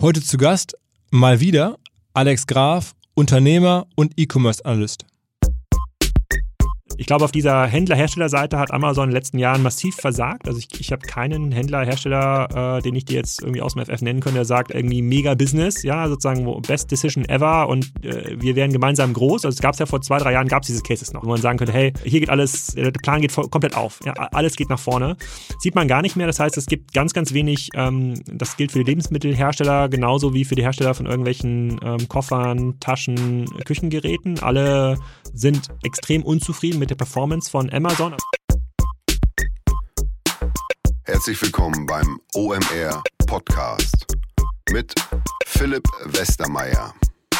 Heute zu Gast mal wieder Alex Graf, Unternehmer und E-Commerce-Analyst. Ich glaube, auf dieser Händler-Hersteller-Seite hat Amazon in den letzten Jahren massiv versagt. Also ich habe keinen Händler-Hersteller, den ich dir jetzt irgendwie aus dem FF nennen könnte, der sagt irgendwie mega Business, ja, sozusagen Best Decision ever und wir werden gemeinsam groß. Also es gab es ja vor 2-3 Jahren, gab es diese Cases noch, wo man sagen könnte, hey, hier geht alles, der Plan geht komplett auf, ja, alles geht nach vorne. Sieht man gar nicht mehr, das heißt, es gibt ganz, ganz wenig, das gilt für die Lebensmittelhersteller genauso wie für die Hersteller von irgendwelchen Koffern, Taschen, Küchengeräten. Alle sind extrem unzufrieden mit der Performance von Amazon. Herzlich willkommen beim OMR Podcast mit Philipp Westermeier.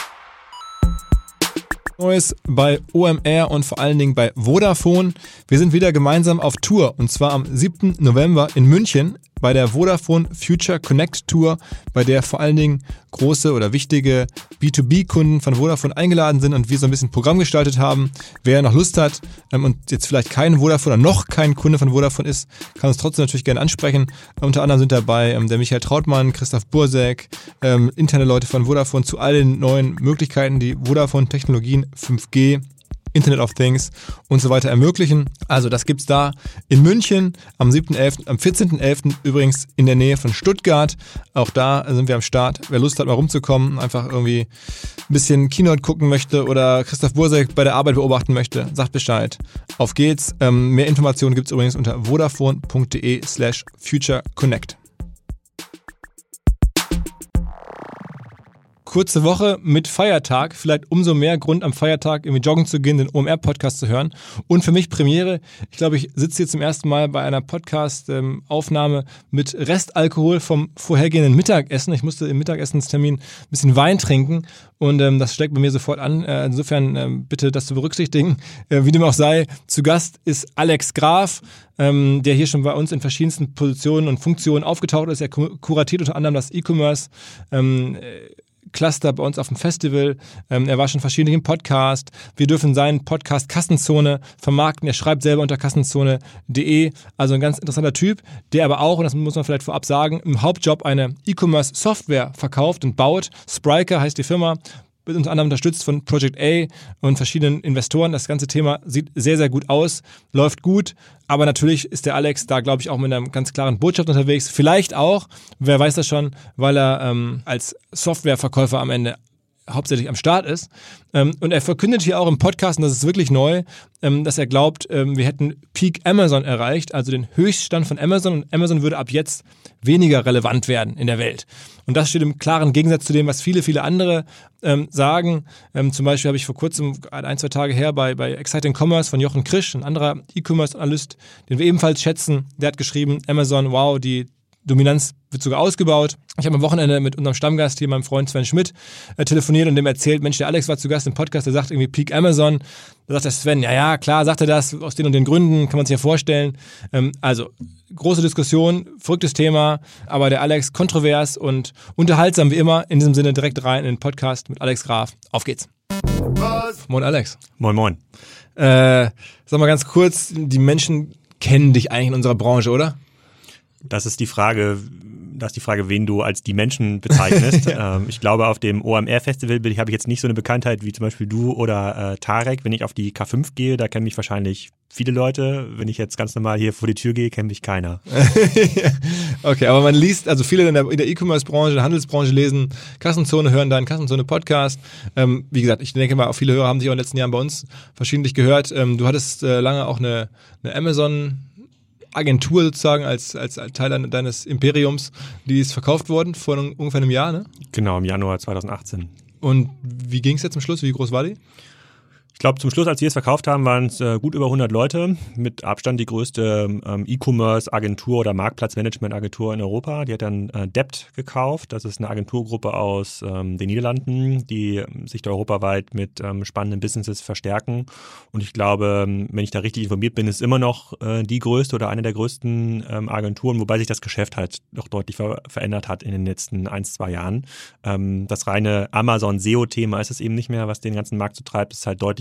Neues bei OMR und vor allen Dingen bei Vodafone. Wir sind wieder gemeinsam auf Tour und zwar am 7. November in München bei der Vodafone Future Connect Tour, bei der vor allen Dingen große oder wichtige B2B-Kunden von Vodafone eingeladen sind und wir so ein bisschen Programm gestaltet haben. Wer noch Lust hat und jetzt vielleicht kein Vodafone oder noch kein Kunde von Vodafone ist, kann uns trotzdem natürlich gerne ansprechen. Unter anderem sind dabei der Michael Trautmann, Christoph Bursek, interne Leute von Vodafone zu all den neuen Möglichkeiten, die Vodafone-Technologien 5G, Internet of Things und so weiter ermöglichen. Also das gibt's da in München am 7.11., am 14.11. übrigens in der Nähe von Stuttgart. Auch da sind wir am Start. Wer Lust hat, mal rumzukommen, einfach irgendwie ein bisschen Keynote gucken möchte oder Christoph Bursek bei der Arbeit beobachten möchte, sagt Bescheid. Auf geht's. Mehr Informationen gibt's übrigens unter vodafone.de/futureconnect. Kurze Woche mit Feiertag, vielleicht umso mehr Grund am Feiertag irgendwie joggen zu gehen, den OMR-Podcast zu hören. Und für mich Premiere, ich glaube, ich sitze hier zum ersten Mal bei einer Podcast-Aufnahme mit Restalkohol vom vorhergehenden Mittagessen. Ich musste im Mittagessenstermin ein bisschen Wein trinken und das steckt bei mir sofort an. Insofern bitte das zu berücksichtigen. Wie dem auch sei, zu Gast ist Alex Graf, der hier schon bei uns in verschiedensten Positionen und Funktionen aufgetaucht ist. Er kuratiert unter anderem das E-Commerce Cluster bei uns auf dem Festival. Er war schon verschiedentlich im Podcast. Wir dürfen seinen Podcast Kassenzone vermarkten. Er schreibt selber unter kassenzone.de. Also ein ganz interessanter Typ, der aber auch, und das muss man vielleicht vorab sagen, im Hauptjob eine E-Commerce-Software verkauft und baut. Spryker heißt die Firma. Wird unter anderem unterstützt von Project A und verschiedenen Investoren. Das ganze Thema sieht sehr, sehr gut aus, läuft gut. Aber natürlich ist der Alex da, glaube ich, auch mit einer ganz klaren Botschaft unterwegs. Vielleicht auch, wer weiß das schon, weil er als Softwareverkäufer am Ende hauptsächlich am Start ist. Und er verkündet hier auch im Podcast, und das ist wirklich neu, dass er glaubt, wir hätten Peak Amazon erreicht, also den Höchststand von Amazon. Und Amazon würde ab jetzt weniger relevant werden in der Welt. Und das steht im klaren Gegensatz zu dem, was viele, viele andere sagen. Zum Beispiel habe ich vor kurzem, 1-2 Tage her, bei Exciting Commerce von Jochen Krisch, ein anderer E-Commerce-Analyst, den wir ebenfalls schätzen, der hat geschrieben, Amazon, wow, die Dominanz wird sogar ausgebaut. Ich habe am Wochenende mit unserem Stammgast hier, meinem Freund Sven Schmidt, telefoniert und dem erzählt, Mensch, der Alex war zu Gast im Podcast, der sagt irgendwie Peak Amazon. Da sagt der Sven, ja, klar, sagt er das, aus den und den Gründen, kann man sich ja vorstellen. Also, große Diskussion, verrücktes Thema, aber der Alex kontrovers und unterhaltsam wie immer. In diesem Sinne direkt rein in den Podcast mit Alex Graf. Auf geht's. Moin Alex. Moin, moin. Sag mal ganz kurz, die Menschen kennen dich eigentlich in unserer Branche, oder? Das ist die Frage, wen du als die Menschen bezeichnest. Ja. Ich glaube, auf dem OMR-Festival habe ich jetzt nicht so eine Bekanntheit wie zum Beispiel du oder Tarek. Wenn ich auf die K5 gehe, da kennen mich wahrscheinlich viele Leute. Wenn ich jetzt ganz normal hier vor die Tür gehe, kennt mich keiner. Okay, aber man liest, also viele in der E-Commerce-Branche, in der Handelsbranche lesen Kassenzone, hören deinen Kassenzone-Podcast. Wie gesagt, ich denke mal, auch viele Hörer haben sich auch in den letzten Jahren bei uns verschiedentlich gehört. Du hattest lange auch eine Amazon Agentur sozusagen als Teil deines Imperiums, die ist verkauft worden vor ungefähr einem Jahr, ne? Genau, im Januar 2018. Und wie ging es jetzt zum Schluss? Wie groß war die? Ich glaube, zum Schluss, als wir es verkauft haben, waren es gut über 100 Leute. Mit Abstand die größte E-Commerce-Agentur oder Marktplatzmanagement-Agentur in Europa. Die hat dann Dept gekauft. Das ist eine Agenturgruppe aus den Niederlanden, die sich da europaweit mit spannenden Businesses verstärken. Und ich glaube, wenn ich da richtig informiert bin, ist immer noch die größte oder eine der größten Agenturen, wobei sich das Geschäft halt doch deutlich verändert hat in den letzten 1-2 Jahren. Das reine Amazon-SEO-Thema ist es eben nicht mehr, was den ganzen Markt so treibt. Es ist halt deutlich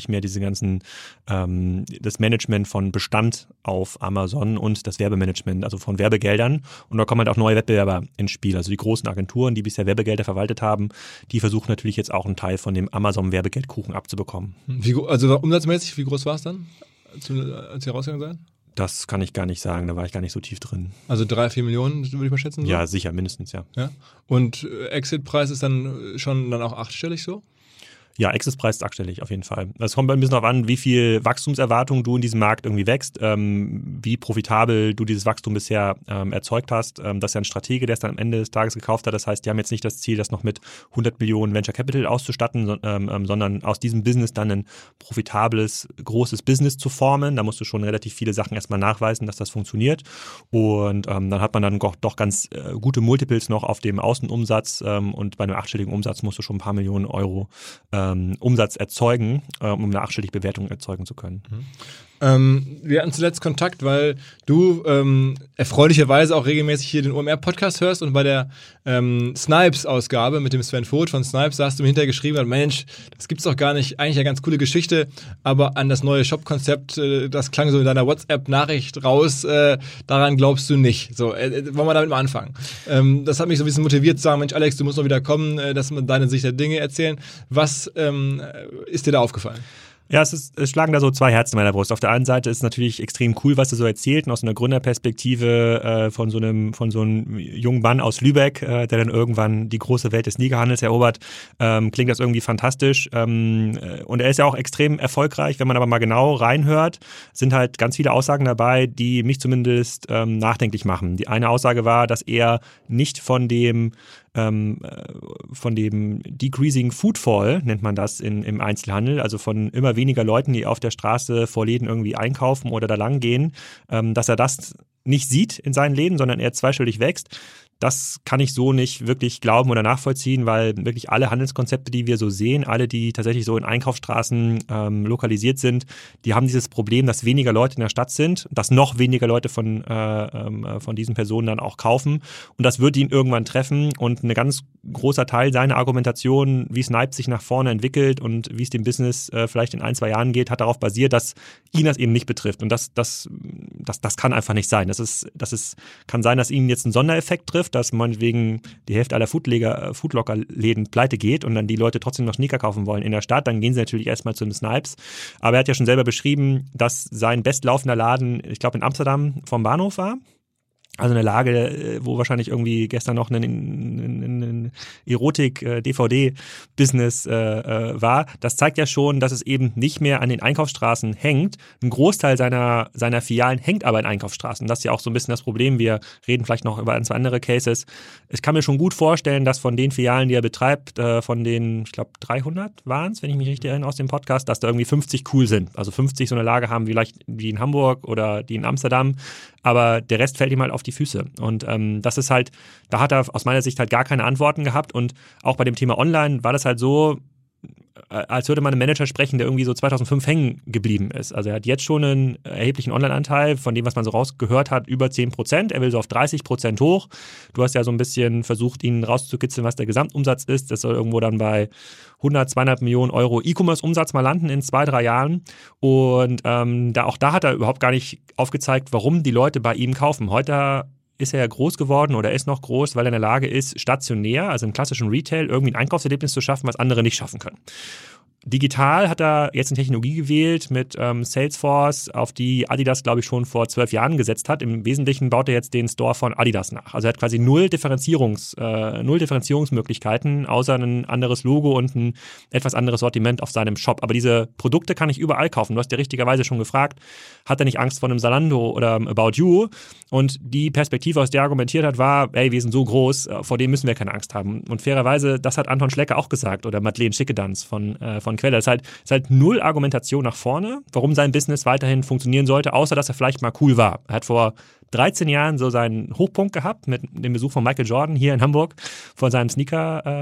deutlich mehr diese ganzen, das Management von Bestand auf Amazon und das Werbemanagement, also von Werbegeldern. Und da kommen halt auch neue Wettbewerber ins Spiel. Also die großen Agenturen, die bisher Werbegelder verwaltet haben, die versuchen natürlich jetzt auch einen Teil von dem Amazon-Werbegeldkuchen abzubekommen. Also umsatzmäßig, wie groß war es dann, als Sie rausgegangen seid? Das kann ich gar nicht sagen, da war ich gar nicht so tief drin. Also 3-4 Millionen, würde ich mal schätzen? So? Ja, sicher, mindestens, ja. Und Exit-Preis ist dann schon dann auch 8-stellig so? Ja, Exit-Preis ist 8-stellig auf jeden Fall. Es kommt ein bisschen darauf an, wie viel Wachstumserwartung du in diesem Markt irgendwie wächst, wie profitabel du dieses Wachstum bisher erzeugt hast. Das ist ja ein Stratege, der es dann am Ende des Tages gekauft hat. Das heißt, die haben jetzt nicht das Ziel, das noch mit 100 Millionen Venture Capital auszustatten, sondern aus diesem Business dann ein profitables, großes Business zu formen. Da musst du schon relativ viele Sachen erstmal nachweisen, dass das funktioniert. Und dann hat man dann doch ganz gute Multiples noch auf dem Außenumsatz und bei einem 8-stelligen Umsatz musst du schon ein paar Millionen Euro Umsatz erzeugen, um eine 8-stellige Bewertung erzeugen zu können. Wir hatten zuletzt Kontakt, weil du erfreulicherweise auch regelmäßig hier den OMR-Podcast hörst und bei der Snipes-Ausgabe mit dem Sven Vogt von Snipes hast du mir hinterher geschrieben, Mensch, das gibt's doch gar nicht, eigentlich eine ganz coole Geschichte, aber an das neue Shop-Konzept, das klang so in deiner WhatsApp-Nachricht raus, daran glaubst du nicht. So, wollen wir damit mal anfangen? Das hat mich so ein bisschen motiviert zu sagen, Mensch Alex, du musst noch wieder kommen, dass wir deine Sicht der Dinge erzählen. Was ist dir da aufgefallen? Ja, es schlagen da so zwei Herzen in meiner Brust. Auf der einen Seite ist es natürlich extrem cool, was er so erzählt, und aus einer Gründerperspektive von so einem jungen Mann aus Lübeck, der dann irgendwann die große Welt des Sneakerhandels erobert, klingt das irgendwie fantastisch. Und er ist ja auch extrem erfolgreich. Wenn man aber mal genau reinhört, sind halt ganz viele Aussagen dabei, die mich zumindest nachdenklich machen. Die eine Aussage war, dass er nicht von dem Decreasing Footfall, nennt man das im Einzelhandel, also von immer weniger Leuten, die auf der Straße vor Läden irgendwie einkaufen oder da lang gehen, dass er das nicht sieht in seinen Läden, sondern er zweistellig wächst. Das kann ich so nicht wirklich glauben oder nachvollziehen, weil wirklich alle Handelskonzepte, die wir so sehen, alle, die tatsächlich so in Einkaufsstraßen lokalisiert sind, die haben dieses Problem, dass weniger Leute in der Stadt sind, dass noch weniger Leute von diesen Personen dann auch kaufen. Und das wird ihn irgendwann treffen. Und ein ganz großer Teil seiner Argumentation, wie Snipes sich nach vorne entwickelt und wie es dem Business vielleicht in 1-2 Jahren geht, hat darauf basiert, dass ihn das eben nicht betrifft. Und das kann einfach nicht sein. Kann sein, dass ihn jetzt ein Sondereffekt trifft, dass meinetwegen die Hälfte aller Foodlocker-Läden pleite geht und dann die Leute trotzdem noch Sneaker kaufen wollen in der Stadt, dann gehen sie natürlich erstmal zu den Snipes. Aber er hat ja schon selber beschrieben, dass sein bestlaufender Laden, ich glaube in Amsterdam, vom Bahnhof war. Also eine Lage, wo wahrscheinlich irgendwie gestern noch ein Erotik-DVD-Business war. Das zeigt ja schon, dass es eben nicht mehr an den Einkaufsstraßen hängt. Ein Großteil seiner Filialen hängt aber in Einkaufsstraßen. Das ist ja auch so ein bisschen das Problem. Wir reden vielleicht noch über 2 andere Cases. Ich kann mir schon gut vorstellen, dass von den Filialen, die er betreibt, von den, ich glaube 300 waren es, wenn ich mich richtig erinnere aus dem Podcast, dass da irgendwie 50 cool sind. Also 50 so eine Lage haben vielleicht wie in Hamburg oder die in Amsterdam. Aber der Rest fällt ihm halt auf die Füße. Und das ist halt, da hat er aus meiner Sicht halt gar keine Antworten gehabt. Und auch bei dem Thema Online war das halt so, als würde man einen Manager sprechen, der irgendwie so 2005 hängen geblieben ist. Also er hat jetzt schon einen erheblichen Online-Anteil, von dem, was man so rausgehört hat, über 10%. Er will so auf 30% hoch. Du hast ja so ein bisschen versucht, ihn rauszukitzeln, was der Gesamtumsatz ist. Das soll irgendwo dann bei 100, 200 Millionen Euro E-Commerce-Umsatz mal landen in 2-3 Jahren. Und auch da hat er überhaupt gar nicht aufgezeigt, warum die Leute bei ihm kaufen. Heute ist er ja groß geworden oder ist noch groß, weil er in der Lage ist, stationär, also im klassischen Retail, irgendwie ein Einkaufserlebnis zu schaffen, was andere nicht schaffen können. Digital hat er jetzt eine Technologie gewählt mit Salesforce, auf die Adidas, glaube ich, schon vor 12 Jahren gesetzt hat. Im Wesentlichen baut er jetzt den Store von Adidas nach. Also er hat quasi null Differenzierungsmöglichkeiten, außer ein anderes Logo und ein etwas anderes Sortiment auf seinem Shop. Aber diese Produkte kann ich überall kaufen. Du hast ja richtigerweise schon gefragt, hat er nicht Angst vor einem Zalando oder About You? Und die Perspektive, aus der er argumentiert hat, war, ey, wir sind so groß, vor dem müssen wir keine Angst haben. Und fairerweise, das hat Anton Schlecker auch gesagt oder Madeleine Schickedanz von Quelle. Es ist halt null Argumentation nach vorne, warum sein Business weiterhin funktionieren sollte, außer dass er vielleicht mal cool war. Er hat vor 13 Jahren so seinen Hochpunkt gehabt mit dem Besuch von Michael Jordan hier in Hamburg vor seinem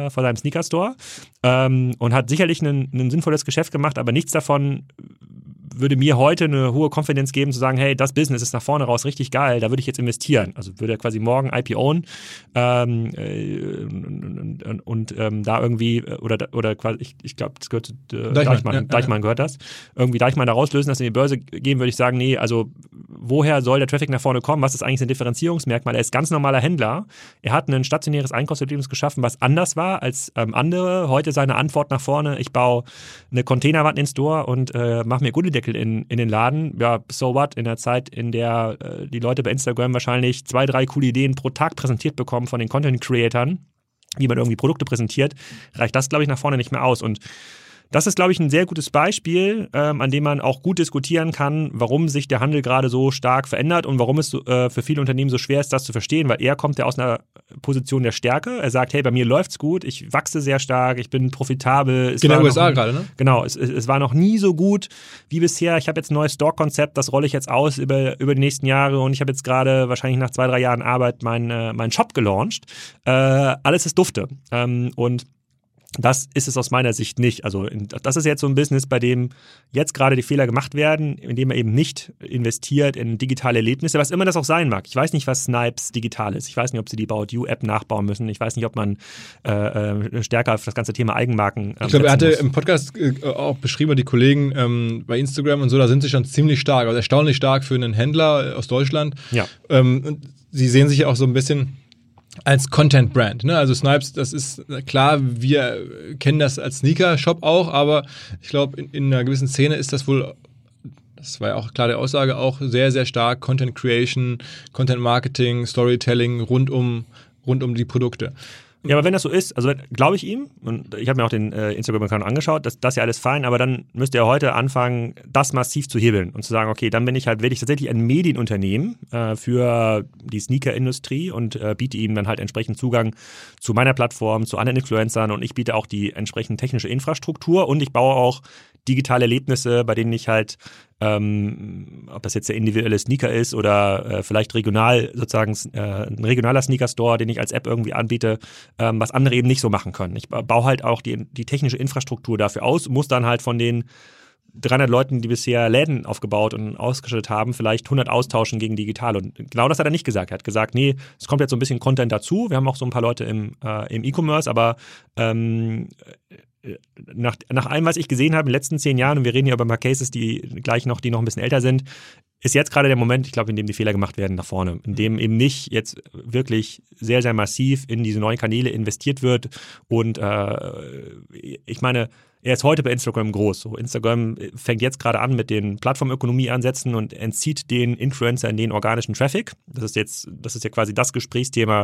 Sneaker-Store und hat sicherlich ein sinnvolles Geschäft gemacht, aber nichts davon würde mir heute eine hohe Confidence geben, zu sagen, hey, das Business ist nach vorne raus richtig geil, da würde ich jetzt investieren. Also würde er quasi morgen IPOen und da irgendwie, oder quasi, ich glaube, das gehört zu Deichmann gehört das, irgendwie Deichmann da rauslösen, das in die Börse geben, würde ich sagen, nee, also woher soll der Traffic nach vorne kommen? Was ist eigentlich sein Differenzierungsmerkmal? Er ist ganz normaler Händler. Er hat ein stationäres Einkaufserlebnis geschaffen, was anders war als andere. Heute seine Antwort nach vorne, ich baue eine Containerwand in den Store und mache mir Gullideckel in den Laden. Ja, so what? In der Zeit, in der die Leute bei Instagram wahrscheinlich 2, 3 coole Ideen pro Tag präsentiert bekommen von den Content-Creatern, wie man irgendwie Produkte präsentiert, reicht das, glaube ich, nach vorne nicht mehr aus. Und das ist, glaube ich, ein sehr gutes Beispiel, an dem man auch gut diskutieren kann, warum sich der Handel gerade so stark verändert und warum es für viele Unternehmen so schwer ist, das zu verstehen, weil er kommt ja aus einer Position der Stärke. Er sagt, hey, bei mir läuft's gut, ich wachse sehr stark, ich bin profitabel. In den USA gerade, ne? Genau, es war noch nie so gut wie bisher. Ich habe jetzt ein neues Store-Konzept, das rolle ich jetzt aus über die nächsten Jahre und ich habe jetzt gerade wahrscheinlich nach 2, 3 Jahren Arbeit meinen Shop gelauncht. Alles ist dufte. Und das ist es aus meiner Sicht nicht. Also das ist jetzt so ein Business, bei dem jetzt gerade die Fehler gemacht werden, indem er eben nicht investiert in digitale Erlebnisse, was immer das auch sein mag. Ich weiß nicht, was Snipes digital ist. Ich weiß nicht, ob sie die About You-App nachbauen müssen. Ich weiß nicht, ob man stärker auf das ganze Thema Eigenmarken ich glaube, er hatte im Podcast auch beschrieben, die Kollegen bei Instagram und so, da sind sie schon ziemlich stark, also erstaunlich stark für einen Händler aus Deutschland. Ja. Sie sehen sich ja auch so ein bisschen als Content-Brand, ne? Also Snipes, das ist klar, wir kennen das als Sneaker-Shop auch, aber ich glaube, in einer gewissen Szene ist das wohl, das war ja auch klar der Aussage, auch sehr, sehr stark Content-Creation, Content-Marketing, Storytelling rund um die Produkte. Ja, aber wenn das so ist, also glaube ich ihm, und ich habe mir auch den Instagram-Account angeschaut, das ist ja alles fein, aber dann müsst ihr heute anfangen, das massiv zu hebeln und zu sagen, okay, dann werde ich tatsächlich ein Medienunternehmen für die Sneaker-Industrie und biete ihm dann halt entsprechend Zugang zu meiner Plattform, zu anderen Influencern und ich biete auch die entsprechend technische Infrastruktur und ich baue auch digitale Erlebnisse, bei denen ich halt, ob das jetzt der individuelle Sneaker ist oder vielleicht regional sozusagen ein regionaler Sneaker-Store, den ich als App irgendwie anbiete, was andere eben nicht so machen können. Ich baue halt auch die technische Infrastruktur dafür aus, muss dann halt von den 300 Leuten, die bisher Läden aufgebaut und ausgestattet haben, vielleicht 100 austauschen gegen digital. Und genau das hat er nicht gesagt. Er hat gesagt, nee, es kommt jetzt so ein bisschen Content dazu. Wir haben auch so ein paar Leute im E-Commerce, aber nach allem, was ich gesehen habe in den letzten 10 Jahren, und wir reden hier über ein paar Cases, die noch ein bisschen älter sind, ist jetzt gerade der Moment, ich glaube, in dem die Fehler gemacht werden nach vorne, in dem eben nicht jetzt wirklich sehr, sehr massiv in diese neuen Kanäle investiert wird und ich meine, er ist heute bei Instagram groß. So, Instagram fängt jetzt gerade an mit den Plattformökonomie-Ansätzen und entzieht den Influencern den organischen Traffic. Das ist ja quasi das Gesprächsthema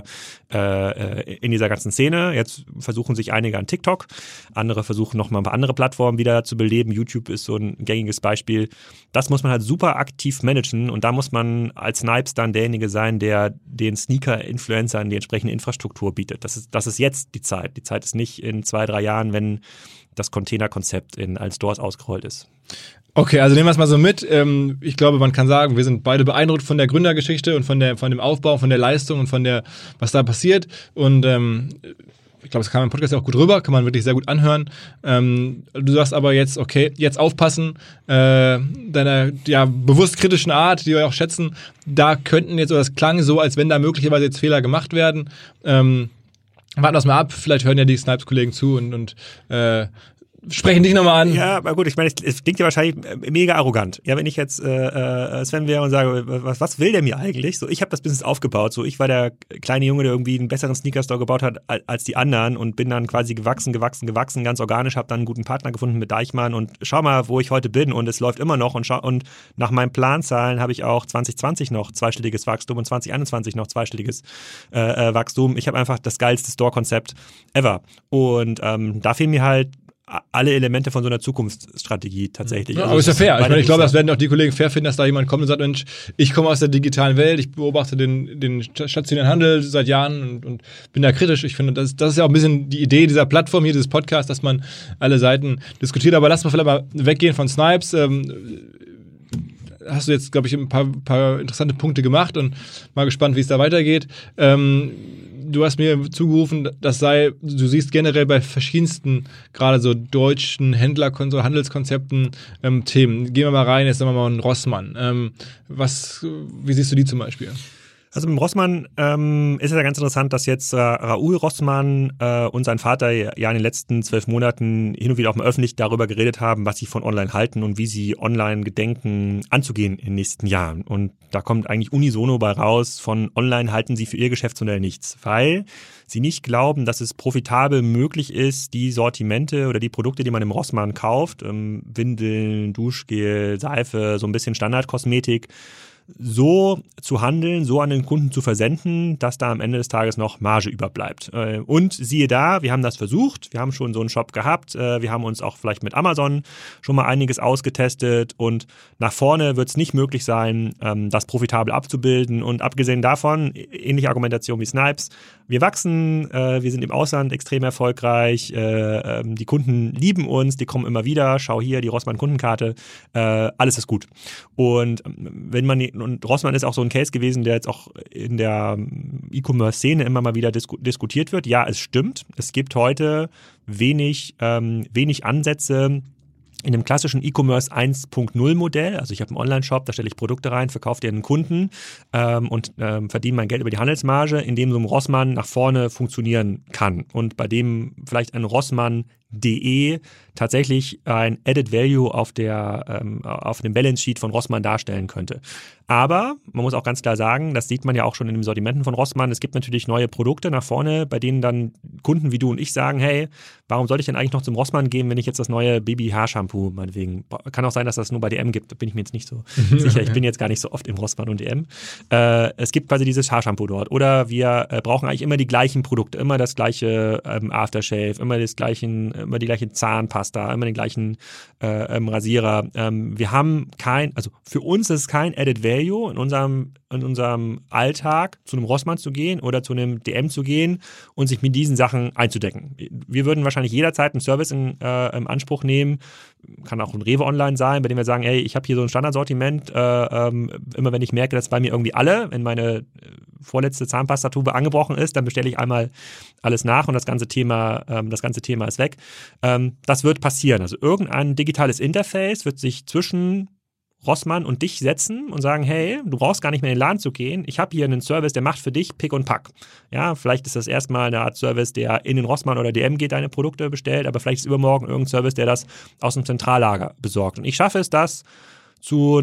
in dieser ganzen Szene. Jetzt versuchen sich einige an TikTok, andere versuchen nochmal ein paar andere Plattformen wieder zu beleben. YouTube ist so ein gängiges Beispiel. Das muss man halt super aktiv managen und da muss man als Snipes dann derjenige sein, der den Sneaker-Influencern die entsprechende Infrastruktur bietet. Das ist jetzt die Zeit. Die Zeit ist nicht in 2, 3 Jahren, wenn das Containerkonzept in allen Stores ausgerollt ist. Okay, also nehmen wir es mal so mit. Ich glaube, man kann sagen, wir sind beide beeindruckt von der Gründergeschichte und von dem Aufbau, von der Leistung und von was da passiert. Und ich glaube, es kam im Podcast ja auch gut rüber, kann man wirklich sehr gut anhören. Du sagst aber jetzt, okay, jetzt aufpassen, deiner bewusst kritischen Art, die wir auch schätzen, da könnten jetzt, oder das klang so, als wenn da möglicherweise jetzt Fehler gemacht werden. Warten wir es mal ab, vielleicht hören ja die Snipes-Kollegen zu und sprechen dich nochmal an. Ja, aber gut, ich meine, es klingt ja wahrscheinlich mega arrogant. Ja, wenn ich jetzt Sven wäre und sage, was will der mir eigentlich? So, ich habe das Business aufgebaut. So, ich war der kleine Junge, der irgendwie einen besseren Sneaker-Store gebaut hat als die anderen und bin dann quasi gewachsen, ganz organisch, habe dann einen guten Partner gefunden mit Deichmann und schau mal, wo ich heute bin und es läuft immer noch und nach meinen Planzahlen habe ich auch 2020 noch zweistelliges Wachstum und 2021 noch zweistelliges Wachstum. Ich habe einfach das geilste Store-Konzept ever und da fehlen mir halt alle Elemente von so einer Zukunftsstrategie tatsächlich. Ja, aber ist ja fair. Ich glaube, das werden auch die Kollegen fair finden, dass da jemand kommt und sagt, Mensch, ich komme aus der digitalen Welt, ich beobachte den stationären Handel seit Jahren und bin da kritisch. Ich finde, das ist ja auch ein bisschen die Idee dieser Plattform hier, dieses Podcasts, dass man alle Seiten diskutiert. Aber lass mal vielleicht mal weggehen von Snipes. hast du jetzt, glaube ich, ein paar interessante Punkte gemacht und mal gespannt, wie es da weitergeht. Du hast mir zugerufen, du siehst generell bei verschiedensten, gerade so deutschen Handelskonzepten Themen. Gehen wir mal rein, jetzt sagen wir mal einen Rossmann. Wie siehst du die zum Beispiel? Also mit Rossmann ist es ja ganz interessant, dass jetzt Raoul Rossmann und sein Vater ja in den letzten 12 Monaten hin und wieder auch mal öffentlich darüber geredet haben, was sie von online halten und wie sie online gedenken anzugehen in den nächsten Jahren. Und da kommt eigentlich unisono bei raus, von online halten sie für ihr Geschäftsmodell nichts, weil sie nicht glauben, dass es profitabel möglich ist, die Sortimente oder die Produkte, die man im Rossmann kauft, Windeln, Duschgel, Seife, so ein bisschen Standardkosmetik, so zu handeln, so an den Kunden zu versenden, dass da am Ende des Tages noch Marge überbleibt. Und siehe da, wir haben das versucht, wir haben schon so einen Shop gehabt, wir haben uns auch vielleicht mit Amazon schon mal einiges ausgetestet und nach vorne wird es nicht möglich sein, das profitabel abzubilden und abgesehen davon, ähnliche Argumentation wie Snipes, wir wachsen, wir sind im Ausland extrem erfolgreich, die Kunden lieben uns, die kommen immer wieder, schau hier, die Rossmann-Kundenkarte, alles ist gut. Und und Rossmann ist auch so ein Case gewesen, der jetzt auch in der E-Commerce-Szene immer mal wieder diskutiert wird. Ja, es stimmt. Es gibt heute wenig Ansätze in dem klassischen E-Commerce 1.0 Modell. Also ich habe einen Online-Shop, da stelle ich Produkte rein, verkaufe die an den Kunden und verdiene mein Geld über die Handelsmarge, in dem so ein Rossmann nach vorne funktionieren kann und bei dem vielleicht ein Rossmann.de tatsächlich ein Added Value auf dem Balance Sheet von Rossmann darstellen könnte. Aber man muss auch ganz klar sagen, das sieht man ja auch schon in den Sortimenten von Rossmann, es gibt natürlich neue Produkte nach vorne, bei denen dann Kunden wie du und ich sagen, hey, warum sollte ich denn eigentlich noch zum Rossmann gehen, wenn ich jetzt das neue Baby-Haarshampoo meinetwegen, kann auch sein, dass das nur bei DM gibt, da bin ich mir jetzt nicht so sicher, ich bin jetzt gar nicht so oft im Rossmann und DM. Es gibt quasi dieses Haarshampoo dort oder wir brauchen eigentlich immer die gleichen Produkte, immer das gleiche Aftershave, immer die gleiche Zahnpasta, immer den gleichen Rasierer. Wir haben also für uns ist es kein Added Value in unserem Alltag zu einem Rossmann zu gehen oder zu einem DM zu gehen und sich mit diesen Sachen einzudecken. Wir würden wahrscheinlich jederzeit einen Service in Anspruch nehmen, kann auch ein Rewe Online sein, bei dem wir sagen, hey, ich habe hier so ein Standardsortiment, immer wenn ich merke, dass bei mir irgendwie wenn meine vorletzte Zahnpastatube angebrochen ist, dann bestelle ich einmal alles nach und das ganze Thema ist weg. Das wird passieren. Also irgendein digitales Interface wird sich zwischen Rossmann und dich setzen und sagen, hey, du brauchst gar nicht mehr in den Laden zu gehen. Ich habe hier einen Service, der macht für dich Pick und Pack. Ja, vielleicht ist das erstmal eine Art Service, der in den Rossmann oder DM geht, deine Produkte bestellt, aber vielleicht ist übermorgen irgendein Service, der das aus dem Zentrallager besorgt. Und ich schaffe es, das zu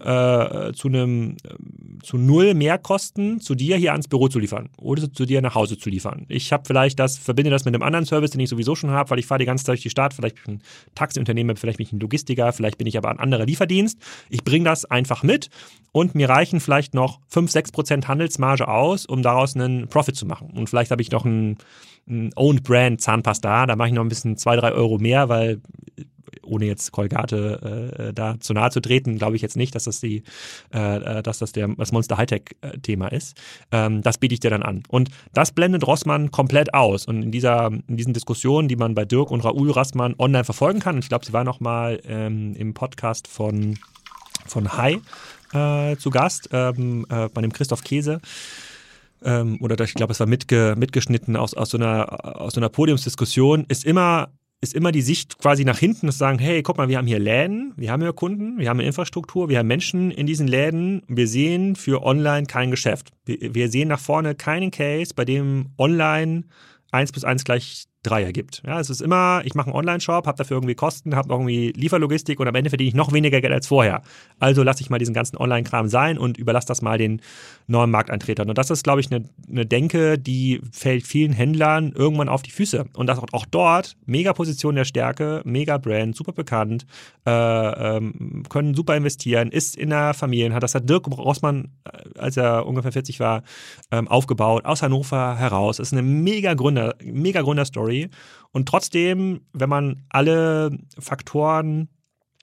null Mehrkosten zu dir hier ans Büro zu liefern oder zu dir nach Hause zu liefern. Ich habe verbinde das mit einem anderen Service, den ich sowieso schon habe, weil ich fahre die ganze Zeit durch die Stadt, vielleicht bin ich ein Taxiunternehmer, vielleicht bin ich ein Logistiker, vielleicht bin ich aber ein anderer Lieferdienst. Ich bringe das einfach mit und mir reichen vielleicht noch 5-6% Handelsmarge aus, um daraus einen Profit zu machen. Und vielleicht habe ich noch ein Owned Brand Zahnpasta, da mache ich noch ein bisschen 2-3 Euro mehr, weil ohne jetzt Colgate da zu nahe zu treten, glaube ich jetzt nicht, dass das das Monster Hightech-Thema ist. Das biete ich dir dann an. Und das blendet Rossmann komplett aus. Und in diesen Diskussionen, die man bei Dirk und Raoul Rossmann online verfolgen kann, und ich glaube, sie war noch mal im Podcast von Hai zu Gast, bei dem Christoph Käse. Oder ich glaube, es war mitgeschnitten aus so einer Podiumsdiskussion, ist immer die Sicht quasi nach hinten, zu sagen, hey, guck mal, wir haben hier Läden, wir haben hier Kunden, wir haben eine Infrastruktur, wir haben Menschen in diesen Läden, wir sehen für online kein Geschäft. Wir sehen nach vorne keinen Case, bei dem online 1 + 1 = 3 ergibt. Ja, es ist immer, ich mache einen Online-Shop, habe dafür irgendwie Kosten, habe irgendwie Lieferlogistik und am Ende verdiene ich noch weniger Geld als vorher. Also lasse ich mal diesen ganzen Online-Kram sein und überlasse das mal den neuen Markteintretern. Und das ist, glaube ich, eine Denke, die fällt vielen Händlern irgendwann auf die Füße. Und das auch dort, mega Position der Stärke, mega Brand, super bekannt, können super investieren, ist in der Familie, das hat Dirk Rossmann, als er ungefähr 40 war, aufgebaut, aus Hannover heraus. Das ist eine mega Gründerstory. Und trotzdem, wenn man alle Faktoren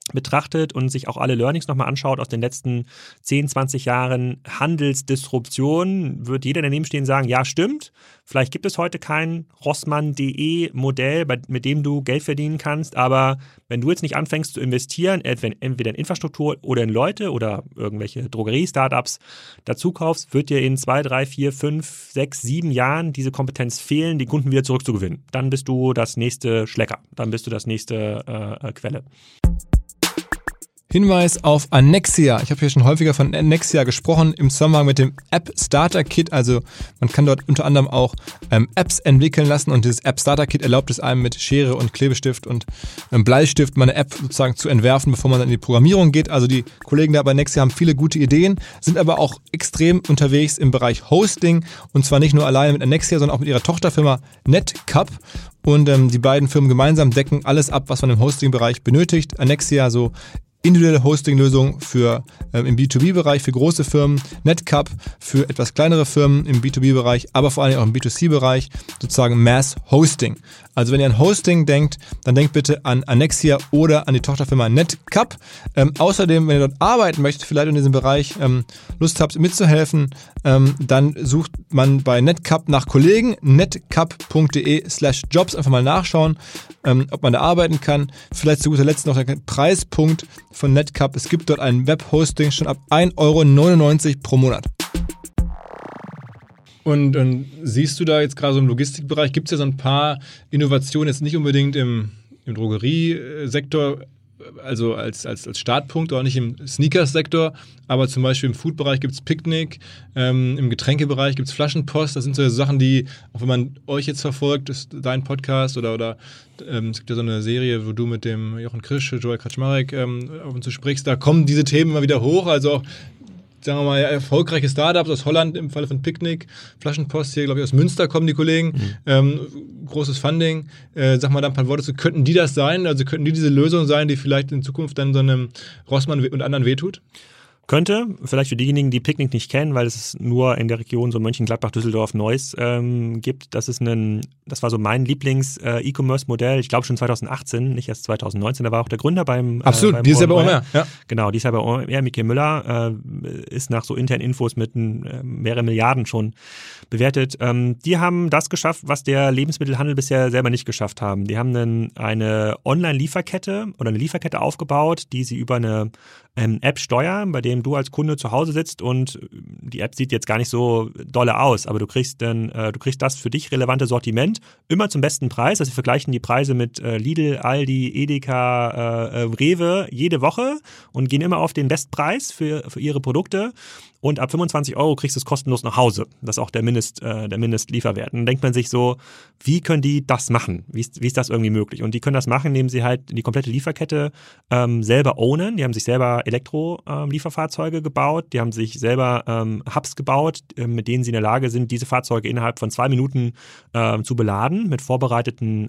betrachtet und sich auch alle Learnings nochmal anschaut aus den letzten 10, 20 Jahren Handelsdisruption, wird jeder daneben stehen und sagen, ja, stimmt, vielleicht gibt es heute kein Rossmann.de Modell, mit dem du Geld verdienen kannst, aber wenn du jetzt nicht anfängst zu investieren, entweder in Infrastruktur oder in Leute oder irgendwelche Drogerie-Startups dazu kaufst, wird dir in 2, 3, 4, 5, 6, 7 Jahren diese Kompetenz fehlen, die Kunden wieder zurückzugewinnen. Dann bist du das nächste Schlecker, dann bist du das nächste Quelle. Hinweis auf Annexia. Ich habe hier schon häufiger von Annexia gesprochen im Zusammenhang mit dem App Starter Kit. Also man kann dort unter anderem auch Apps entwickeln lassen und dieses App Starter Kit erlaubt es einem mit Schere und Klebestift und Bleistift mal eine App sozusagen zu entwerfen, bevor man dann in die Programmierung geht. Also die Kollegen da bei Annexia haben viele gute Ideen, sind aber auch extrem unterwegs im Bereich Hosting und zwar nicht nur alleine mit Annexia, sondern auch mit ihrer Tochterfirma NetCup. Und die beiden Firmen gemeinsam decken alles ab, was man im Hosting-Bereich benötigt. Annexia so individuelle Hosting-Lösung für im B2B-Bereich für große Firmen, NetCup für etwas kleinere Firmen im B2B-Bereich, aber vor allem auch im B2C-Bereich, sozusagen Mass Hosting. Also wenn ihr an Hosting denkt, dann denkt bitte an Annexia oder an die Tochterfirma NetCup. Außerdem, wenn ihr dort arbeiten möchtet, vielleicht in diesem Bereich Lust habt mitzuhelfen, dann sucht man bei NetCup nach Kollegen, netcup.de/jobs, einfach mal nachschauen, ob man da arbeiten kann. Vielleicht zu guter Letzt noch der Preispunkt von NetCup. Es gibt dort ein Webhosting schon ab 1,99 € pro Monat. Und siehst du da jetzt gerade so im Logistikbereich, gibt es ja so ein paar Innovationen, jetzt nicht unbedingt im Drogeriesektor, also als Startpunkt, auch nicht im Sneakers-Sektor, aber zum Beispiel im Food-Bereich gibt es Picknick, im Getränkebereich gibt es Flaschenpost. Das sind so Sachen, die, auch wenn man euch jetzt verfolgt, ist dein Podcast oder es gibt ja so eine Serie, wo du mit dem Jochen Krisch, Joel Kaczmarek auf und zu sprichst, da kommen diese Themen immer wieder hoch, also auch sagen wir mal, erfolgreiche Startups aus Holland im Falle von Picknick, Flaschenpost hier, glaube ich, aus Münster kommen die Kollegen, großes Funding. Sag mal da ein paar Worte zu, könnten die das sein? Also könnten die diese Lösung sein, die vielleicht in Zukunft dann so einem Rossmann und anderen wehtut? Könnte, vielleicht für diejenigen, die Picknick nicht kennen, weil es nur in der Region so Mönchengladbach, Düsseldorf, Neuss gibt. Das war so mein Lieblings-E-Commerce-Modell, ich glaube schon 2018, nicht erst 2019, da war auch der Gründer beim Absolut, die ist ja bei OMR. Ja. Genau, die ist ja bei OMR, Michael Müller, ist nach so internen Infos mit mehreren Milliarden schon bewertet. Die haben das geschafft, was der Lebensmittelhandel bisher selber nicht geschafft haben. Die haben eine Online-Lieferkette oder eine Lieferkette aufgebaut, die sie über eine App steuern, bei dem du als Kunde zu Hause sitzt und die App sieht jetzt gar nicht so dolle aus, aber du kriegst das für dich relevante Sortiment immer zum besten Preis. Also wir vergleichen die Preise mit Lidl, Aldi, Edeka, Rewe jede Woche und gehen immer auf den Bestpreis für ihre Produkte. Und ab 25 € kriegst du es kostenlos nach Hause. Das ist auch der Mindestlieferwert. Und dann denkt man sich so, wie können die das machen? Wie ist das irgendwie möglich? Und die können das machen, indem sie halt die komplette Lieferkette selber ownen. Die haben sich selber Elektro-Lieferfahrzeuge gebaut. Die haben sich selber Hubs gebaut, mit denen sie in der Lage sind, diese Fahrzeuge innerhalb von 2 Minuten zu beladen mit vorbereiteten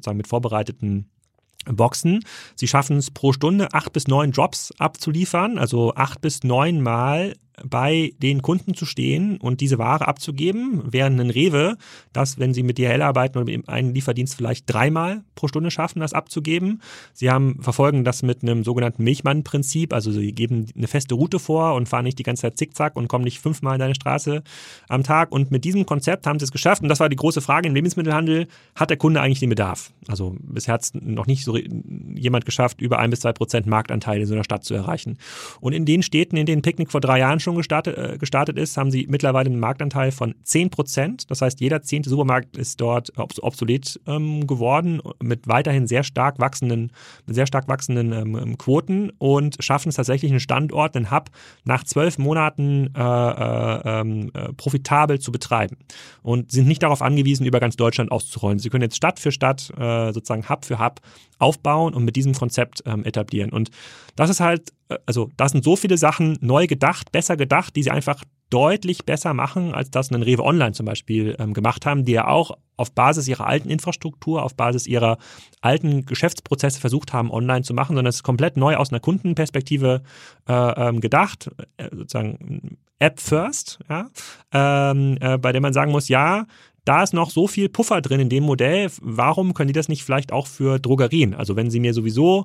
Boxen. Sie schaffen es pro Stunde 8 bis 9 Drops abzuliefern, also 8 bis 9 Mal bei den Kunden zu stehen und diese Ware abzugeben, während ein Rewe das, wenn sie mit DHL arbeiten oder mit einem Lieferdienst vielleicht 3 Mal pro Stunde schaffen, das abzugeben. Sie verfolgen das mit einem sogenannten Milchmann-Prinzip, also sie geben eine feste Route vor und fahren nicht die ganze Zeit zickzack und kommen nicht 5 Mal in deine Straße am Tag und mit diesem Konzept haben sie es geschafft und das war die große Frage im Lebensmittelhandel, hat der Kunde eigentlich den Bedarf? Also bisher hat es noch nicht so jemand geschafft, über 1-2% Marktanteil in so einer Stadt zu erreichen. Und in den Städten, in denen Picknick vor 3 Jahren schon gestartet ist, haben sie mittlerweile einen Marktanteil von 10%. Das heißt, jeder 10. Supermarkt ist dort obsolet geworden mit weiterhin sehr stark wachsenden Quoten und schaffen es tatsächlich, einen Standort, einen Hub nach 12 Monaten profitabel zu betreiben und sind nicht darauf angewiesen, über ganz Deutschland auszurollen. Sie können jetzt Stadt für Stadt sozusagen Hub für Hub aufbauen und mit diesem Konzept etablieren. Und das ist halt, also das sind so viele Sachen neu gedacht, besser gedacht, die sie einfach deutlich besser machen, als das ein Rewe Online zum Beispiel gemacht haben, die ja auch auf Basis ihrer alten Infrastruktur, auf Basis ihrer alten Geschäftsprozesse versucht haben, online zu machen, sondern es ist komplett neu aus einer Kundenperspektive gedacht, sozusagen App first, ja, bei der man sagen muss, ja, da ist noch so viel Puffer drin in dem Modell, warum können die das nicht vielleicht auch für Drogerien? Also wenn sie mir sowieso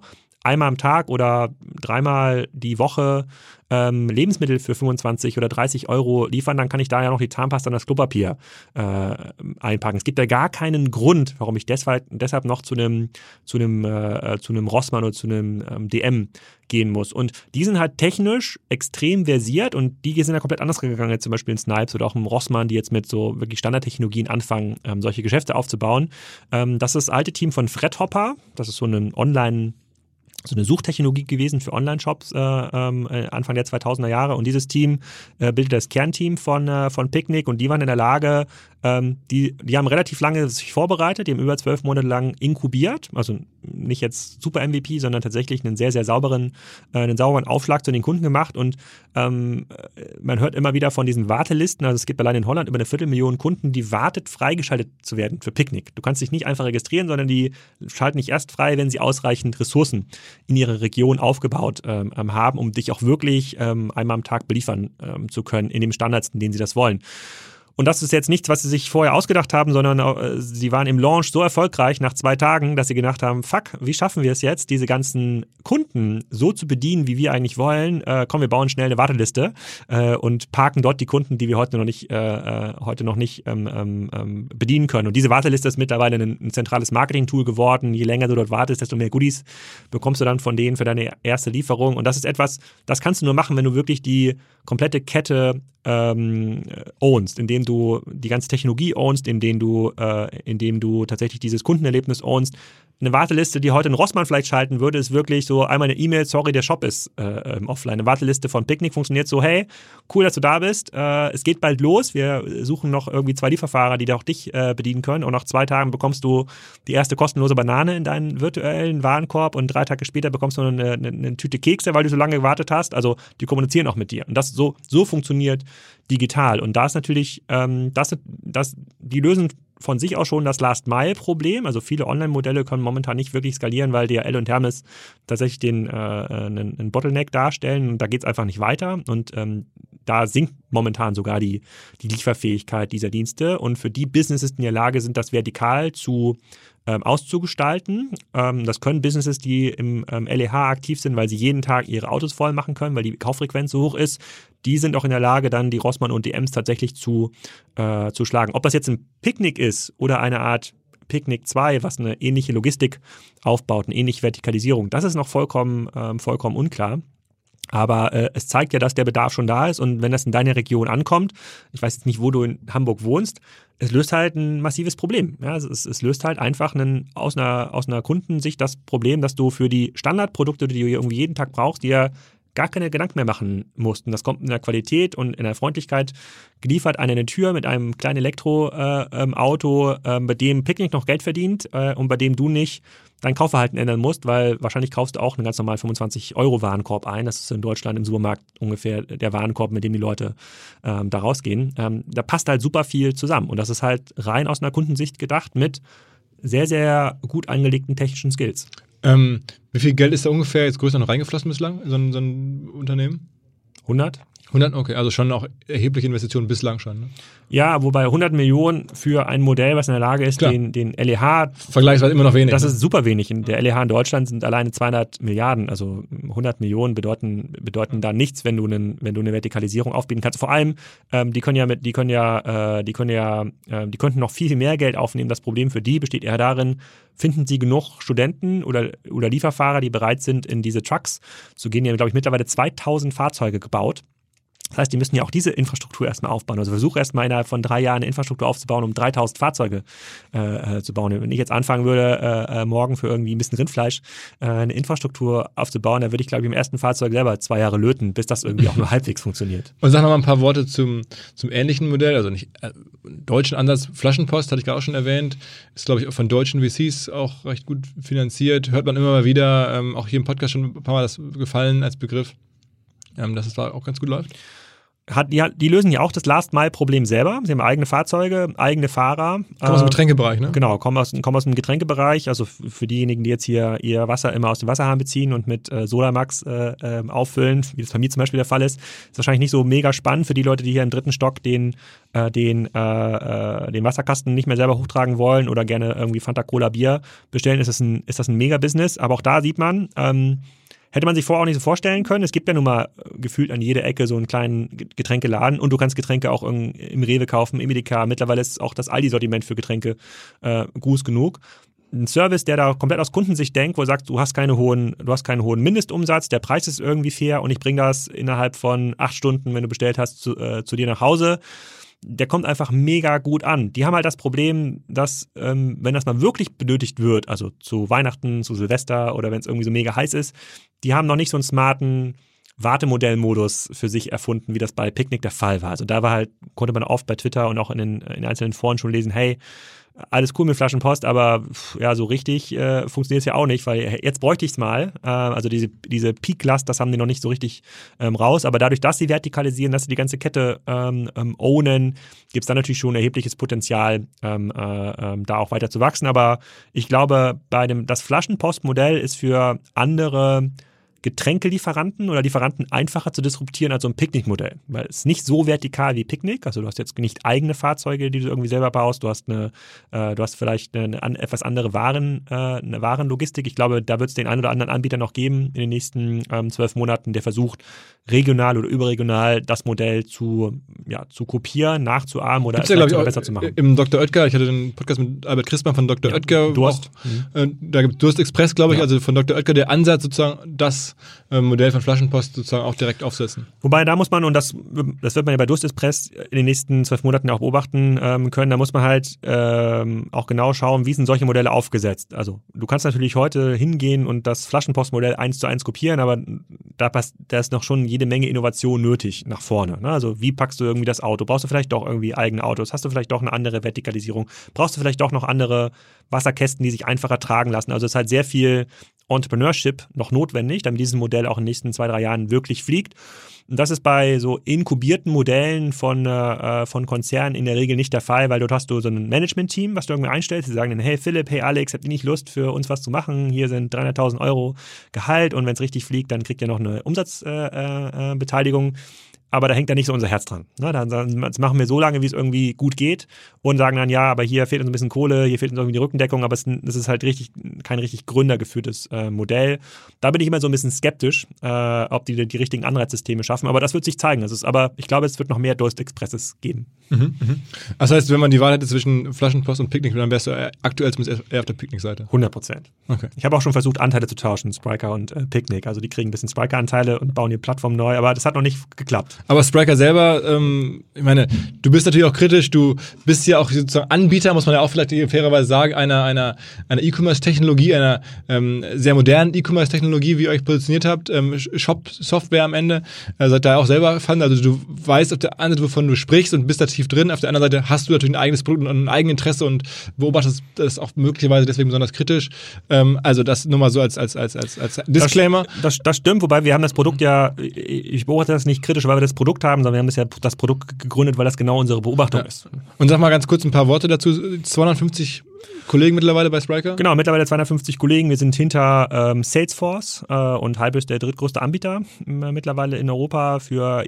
einmal am Tag oder 3-mal die Woche Lebensmittel für 25 oder 30 Euro liefern, dann kann ich da ja noch die Zahnpasta und das Klopapier einpacken. Es gibt ja gar keinen Grund, warum ich deshalb noch zu einem Rossmann oder zu einem DM gehen muss. Und die sind halt technisch extrem versiert und die sind ja komplett anders gegangen, jetzt zum Beispiel in Snipes oder auch im Rossmann, die jetzt mit so wirklich Standardtechnologien anfangen, solche Geschäfte aufzubauen. Das ist das alte Team von Fredhopper, das ist so eine Suchtechnologie gewesen für Online-Shops Anfang der 2000er Jahre. Und dieses Team bildet das Kernteam von Picnic und die waren in der Lage, die haben relativ lange sich vorbereitet, die haben über 12 Monate lang inkubiert, also nicht jetzt super MVP, sondern tatsächlich einen sehr, sehr sauberen Aufschlag zu den Kunden gemacht und man hört immer wieder von diesen Wartelisten, also es gibt allein in Holland über 250.000 Kunden, die wartet, freigeschaltet zu werden für Picnic. Du kannst dich nicht einfach registrieren, sondern die schalten dich erst frei, wenn sie ausreichend Ressourcen in ihrer Region aufgebaut haben, um dich auch wirklich einmal am Tag beliefern zu können in den Standards, in denen sie das wollen. Und das ist jetzt nichts, was sie sich vorher ausgedacht haben, sondern sie waren im Launch so erfolgreich nach 2 Tagen, dass sie gedacht haben, fuck, wie schaffen wir es jetzt, diese ganzen Kunden so zu bedienen, wie wir eigentlich wollen? Komm, wir bauen schnell eine Warteliste und parken dort die Kunden, die wir heute noch nicht bedienen können. Und diese Warteliste ist mittlerweile ein zentrales Marketing-Tool geworden. Je länger du dort wartest, desto mehr Goodies bekommst du dann von denen für deine erste Lieferung. Und das ist etwas, das kannst du nur machen, wenn du wirklich die komplette Kette ownst, indem du die ganze Technologie ownst, indem du tatsächlich dieses Kundenerlebnis ownst. Eine Warteliste, die heute ein Rossmann vielleicht schalten würde, ist wirklich so einmal eine E-Mail, sorry, der Shop ist offline. Eine Warteliste von Picnic funktioniert so, hey, cool, dass du da bist, es geht bald los, wir suchen noch irgendwie 2 Lieferfahrer, die auch dich bedienen können und nach 2 Tagen bekommst du die erste kostenlose Banane in deinen virtuellen Warenkorb und 3 Tage später bekommst du eine Tüte Kekse, weil du so lange gewartet hast. Also die kommunizieren auch mit dir und das so funktioniert digital. Und da ist natürlich, die lösen von sich aus schon das Last-Mile-Problem. Also viele Online-Modelle können momentan nicht wirklich skalieren, weil DHL und Hermes tatsächlich einen Bottleneck darstellen. Und da geht es einfach nicht weiter. Und da sinkt momentan sogar die Lieferfähigkeit dieser Dienste. Und für die Businesses, die in der Lage sind, das vertikal auszugestalten. Das können Businesses, die im LEH aktiv sind, weil sie jeden Tag ihre Autos voll machen können, weil die Kauffrequenz so hoch ist. Die sind auch in der Lage, dann die Rossmann und DMs tatsächlich zu schlagen. Ob das jetzt ein Picnic ist oder eine Art Picnic 2, was eine ähnliche Logistik aufbaut, eine ähnliche Vertikalisierung, das ist noch vollkommen unklar. Aber es zeigt ja, dass der Bedarf schon da ist und wenn das in deiner Region ankommt, ich weiß jetzt nicht, wo du in Hamburg wohnst, es löst halt ein massives Problem. Ja, es löst halt einfach aus einer Kundensicht das Problem, dass du für die Standardprodukte, die du irgendwie jeden Tag brauchst, dir gar keine Gedanken mehr machen mussten. Das kommt in der Qualität und in der Freundlichkeit geliefert an eine Tür mit einem kleinen Elektroauto, bei dem Picnic noch Geld verdient und bei dem du nicht dein Kaufverhalten ändern musst, weil wahrscheinlich kaufst du auch einen ganz normalen 25-Euro-Warenkorb ein. Das ist in Deutschland im Supermarkt ungefähr der Warenkorb, mit dem die Leute da rausgehen. Da passt halt super viel zusammen. Und das ist halt rein aus einer Kundensicht gedacht mit sehr, sehr gut angelegten technischen Skills. Wie viel Geld ist da ungefähr jetzt größer noch reingeflossen bislang in so ein Unternehmen? 100? 100, okay, also schon auch erhebliche Investitionen bislang schon. Ne? Ja, wobei 100 Millionen für ein Modell, was in der Lage ist, den LEH... Vergleichsweise immer noch wenig. Das ist super wenig. Der LEH in Deutschland sind alleine 200 Milliarden, also 100 Millionen bedeuten da nichts, wenn du eine Vertikalisierung aufbieten kannst. Vor allem, die könnten noch viel mehr Geld aufnehmen. Das Problem für die besteht eher darin, finden sie genug Studenten oder Lieferfahrer, die bereit sind, in diese Trucks zu gehen. Die haben, glaube ich, mittlerweile 2000 Fahrzeuge gebaut. Das heißt, die müssen ja auch diese Infrastruktur erstmal aufbauen. Also versuche erstmal innerhalb von 3 Jahren eine Infrastruktur aufzubauen, um 3000 Fahrzeuge zu bauen. Wenn ich jetzt anfangen würde, morgen für irgendwie ein bisschen Rindfleisch eine Infrastruktur aufzubauen, dann würde ich, glaube ich, im ersten Fahrzeug selber 2 Jahre löten, bis das irgendwie auch nur halbwegs funktioniert. Und sag noch mal ein paar Worte zum ähnlichen Modell, also nicht deutschen Ansatz. Flaschenpost, hatte ich gerade auch schon erwähnt, ist, glaube ich, von deutschen VCs auch recht gut finanziert. Hört man immer mal wieder, auch hier im Podcast schon ein paar Mal das gefallen als Begriff. Dass es da auch ganz gut läuft? die lösen ja auch das Last-Mile-Problem selber. Sie haben eigene Fahrzeuge, eigene Fahrer. Kommen aus dem Getränkebereich, ne? Genau, kommen aus dem Getränkebereich. Also für diejenigen, die jetzt hier ihr Wasser immer aus dem Wasserhahn beziehen und mit Sodamax auffüllen, wie das bei mir zum Beispiel der Fall ist wahrscheinlich nicht so mega spannend. Für die Leute, die hier im 3. Stock den Wasserkasten nicht mehr selber hochtragen wollen oder gerne irgendwie Fanta Cola Bier bestellen, ist das ein Mega-Business. Aber auch da sieht man, hätte man sich vorher auch nicht so vorstellen können. Es gibt ja nun mal gefühlt an jeder Ecke so einen kleinen Getränkeladen und du kannst Getränke auch im Rewe kaufen, im Edeka. Mittlerweile ist auch das Aldi-Sortiment für Getränke groß genug. Ein Service, der da komplett aus Kundensicht denkt, wo er sagt, du hast keinen hohen Mindestumsatz, der Preis ist irgendwie fair und ich bringe das innerhalb von 8 Stunden, wenn du bestellt hast, zu dir nach Hause. Der kommt einfach mega gut an. Die haben halt das Problem, dass, wenn das mal wirklich benötigt wird, also zu Weihnachten, zu Silvester oder wenn es irgendwie so mega heiß ist, die haben noch nicht so einen smarten Wartemodellmodus für sich erfunden, wie das bei Picknick der Fall war. Also da konnte man oft bei Twitter und auch in den einzelnen Foren schon lesen, hey, alles cool mit Flaschenpost, aber ja, so richtig funktioniert es ja auch nicht, weil jetzt bräuchte ich es mal. Also diese Peak-Last, das haben die noch nicht so richtig raus, aber dadurch, dass sie vertikalisieren, dass sie die ganze Kette ownen, gibt es dann natürlich schon erhebliches Potenzial, da auch weiter zu wachsen. Aber ich glaube, das Flaschenpost-Modell ist für andere Getränkelieferanten oder Lieferanten einfacher zu disruptieren als so ein Picknick-Modell. Weil es ist nicht so vertikal wie Picknick. Also du hast jetzt nicht eigene Fahrzeuge, die du irgendwie selber baust. Du hast vielleicht eine etwas andere Warenlogistik. Ich glaube, da wird es den einen oder anderen Anbieter noch geben in den nächsten 12 Monaten, der versucht, regional oder überregional das Modell zu kopieren, nachzuahmen oder besser zu machen. Im Dr. Oetker, ich hatte den Podcast mit Albert Christmann von Dr. Oetker. Durst. Da gibt es Durst Express, glaube ich, also von Dr. Oetker der Ansatz sozusagen, das Modell von Flaschenpost sozusagen auch direkt aufsetzen. Wobei, da muss man, und das wird man ja bei Durst Express in den nächsten 12 Monaten auch beobachten können, da muss man halt auch genau schauen, wie sind solche Modelle aufgesetzt. Also du kannst natürlich heute hingehen und das Flaschenpostmodell 1:1 kopieren, aber da ist noch schon jede Menge Innovation nötig nach vorne. Ne? Also wie packst du irgendwie das Auto? Brauchst du vielleicht doch irgendwie eigene Autos? Hast du vielleicht doch eine andere Vertikalisierung? Brauchst du vielleicht doch noch andere Wasserkästen, die sich einfacher tragen lassen? Also es ist halt sehr viel Entrepreneurship noch notwendig, damit dieses Modell auch in den nächsten 2-3 Jahren wirklich fliegt. Und das ist bei so inkubierten Modellen von Konzernen in der Regel nicht der Fall, weil dort hast du so ein Management-Team, was du irgendwie einstellst. Die sagen dann, hey Philipp, hey Alex, habt ihr nicht Lust für uns was zu machen? Hier sind 300.000 Euro Gehalt und wenn es richtig fliegt, dann kriegt ihr noch eine Umsatzbeteiligung. Aber da hängt da nicht so unser Herz dran. Ne? Das machen wir so lange, wie es irgendwie gut geht und sagen dann, ja, aber hier fehlt uns ein bisschen Kohle, hier fehlt uns irgendwie die Rückendeckung, aber es ist halt kein richtig gründergeführtes Modell. Da bin ich immer so ein bisschen skeptisch, ob die richtigen Anreizsysteme schaffen, aber das wird sich zeigen. Aber ich glaube, es wird noch mehr Durst Expresses geben. Das heißt, wenn man die Wahl hätte zwischen Flaschenpost und Picknick, dann wärst du aktuell zumindest eher auf der Picknick-Seite. 100%. Okay. Ich habe auch schon versucht, Anteile zu tauschen, Spryker und Picknick. Also die kriegen ein bisschen Spryker-Anteile und bauen die Plattform neu, aber das hat noch nicht geklappt. Aber Spryker selber, ich meine, du bist natürlich auch kritisch, du bist ja auch sozusagen Anbieter, muss man ja auch vielleicht fairerweise sagen, einer E-Commerce-Technologie, einer sehr modernen E-Commerce-Technologie, wie ihr euch positioniert habt, Shop-Software am Ende, seid da auch selber Fan, also du weißt auf der einen Seite, wovon du sprichst und bist da tief drin, auf der anderen Seite hast du natürlich ein eigenes Produkt und ein eigenes Interesse und beobachtest das auch möglicherweise deswegen besonders kritisch. Also das nur mal so als Disclaimer. Das stimmt, wobei wir haben das Produkt ja, ich beobachte das nicht kritisch, weil wir das Produkt haben, sondern wir haben das Produkt gegründet, weil das genau unsere Beobachtung ist. Und sag mal ganz kurz ein paar Worte dazu. 250 Kollegen mittlerweile bei Spryker? Genau, mittlerweile 250 Kollegen. Wir sind hinter Salesforce und Hybris der drittgrößte Anbieter mittlerweile in Europa für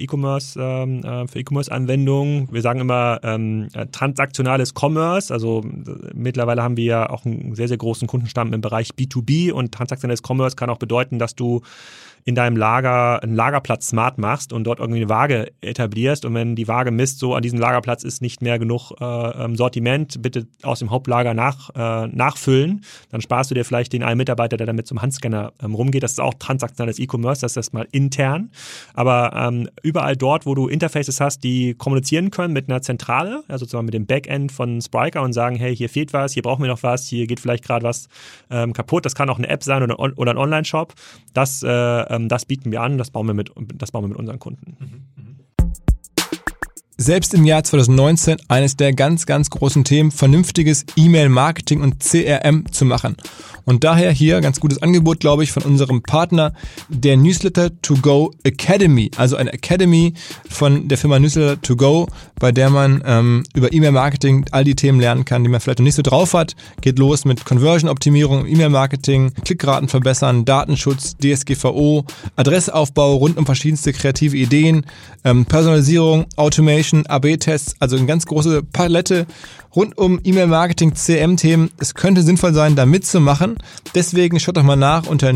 E-Commerce-Anwendungen. Wir sagen immer transaktionales Commerce. Also mittlerweile haben wir ja auch einen sehr, sehr großen Kundenstamm im Bereich B2B und transaktionales Commerce kann auch bedeuten, dass du in deinem Lager einen Lagerplatz smart machst und dort irgendwie eine Waage etablierst und wenn die Waage misst, so an diesem Lagerplatz ist nicht mehr genug Sortiment, bitte aus dem Hauptlager nachfüllen, dann sparst du dir vielleicht den einen Mitarbeiter, der damit zum Handscanner rumgeht. Das ist auch transaktionales E-Commerce, das ist erstmal intern, aber überall dort, wo du Interfaces hast, die kommunizieren können mit einer Zentrale, also sozusagen mit dem Backend von Spryker und sagen, hey, hier fehlt was, hier brauchen wir noch was, hier geht vielleicht gerade was kaputt, das kann auch eine App sein oder ein Online-Shop, das bieten wir an, das bauen wir mit unseren Kunden. selbst im Jahr 2019 eines der ganz, ganz großen Themen, vernünftiges E-Mail-Marketing und CRM zu machen. Und daher hier ganz gutes Angebot, glaube ich, von unserem Partner, der Newsletter to Go Academy. Also eine Academy von der Firma Newsletter to Go, bei der man über E-Mail-Marketing all die Themen lernen kann, die man vielleicht noch nicht so drauf hat. Geht los mit Conversion-Optimierung, E-Mail-Marketing, Klickraten verbessern, Datenschutz, DSGVO, Adressaufbau rund um verschiedenste kreative Ideen, Personalisierung, Automation, AB-Tests, also eine ganz große Palette rund um E-Mail-Marketing, CRM-Themen. Es könnte sinnvoll sein, da mitzumachen. Deswegen schaut doch mal nach unter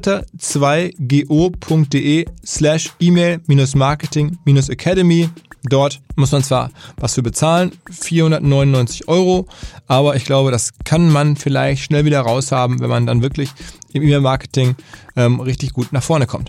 newsletter2go.de/email-marketing-academy. Dort muss man zwar was für bezahlen, 499 €, aber ich glaube, das kann man vielleicht schnell wieder raushaben, wenn man dann wirklich im E-Mail-Marketing richtig gut nach vorne kommt.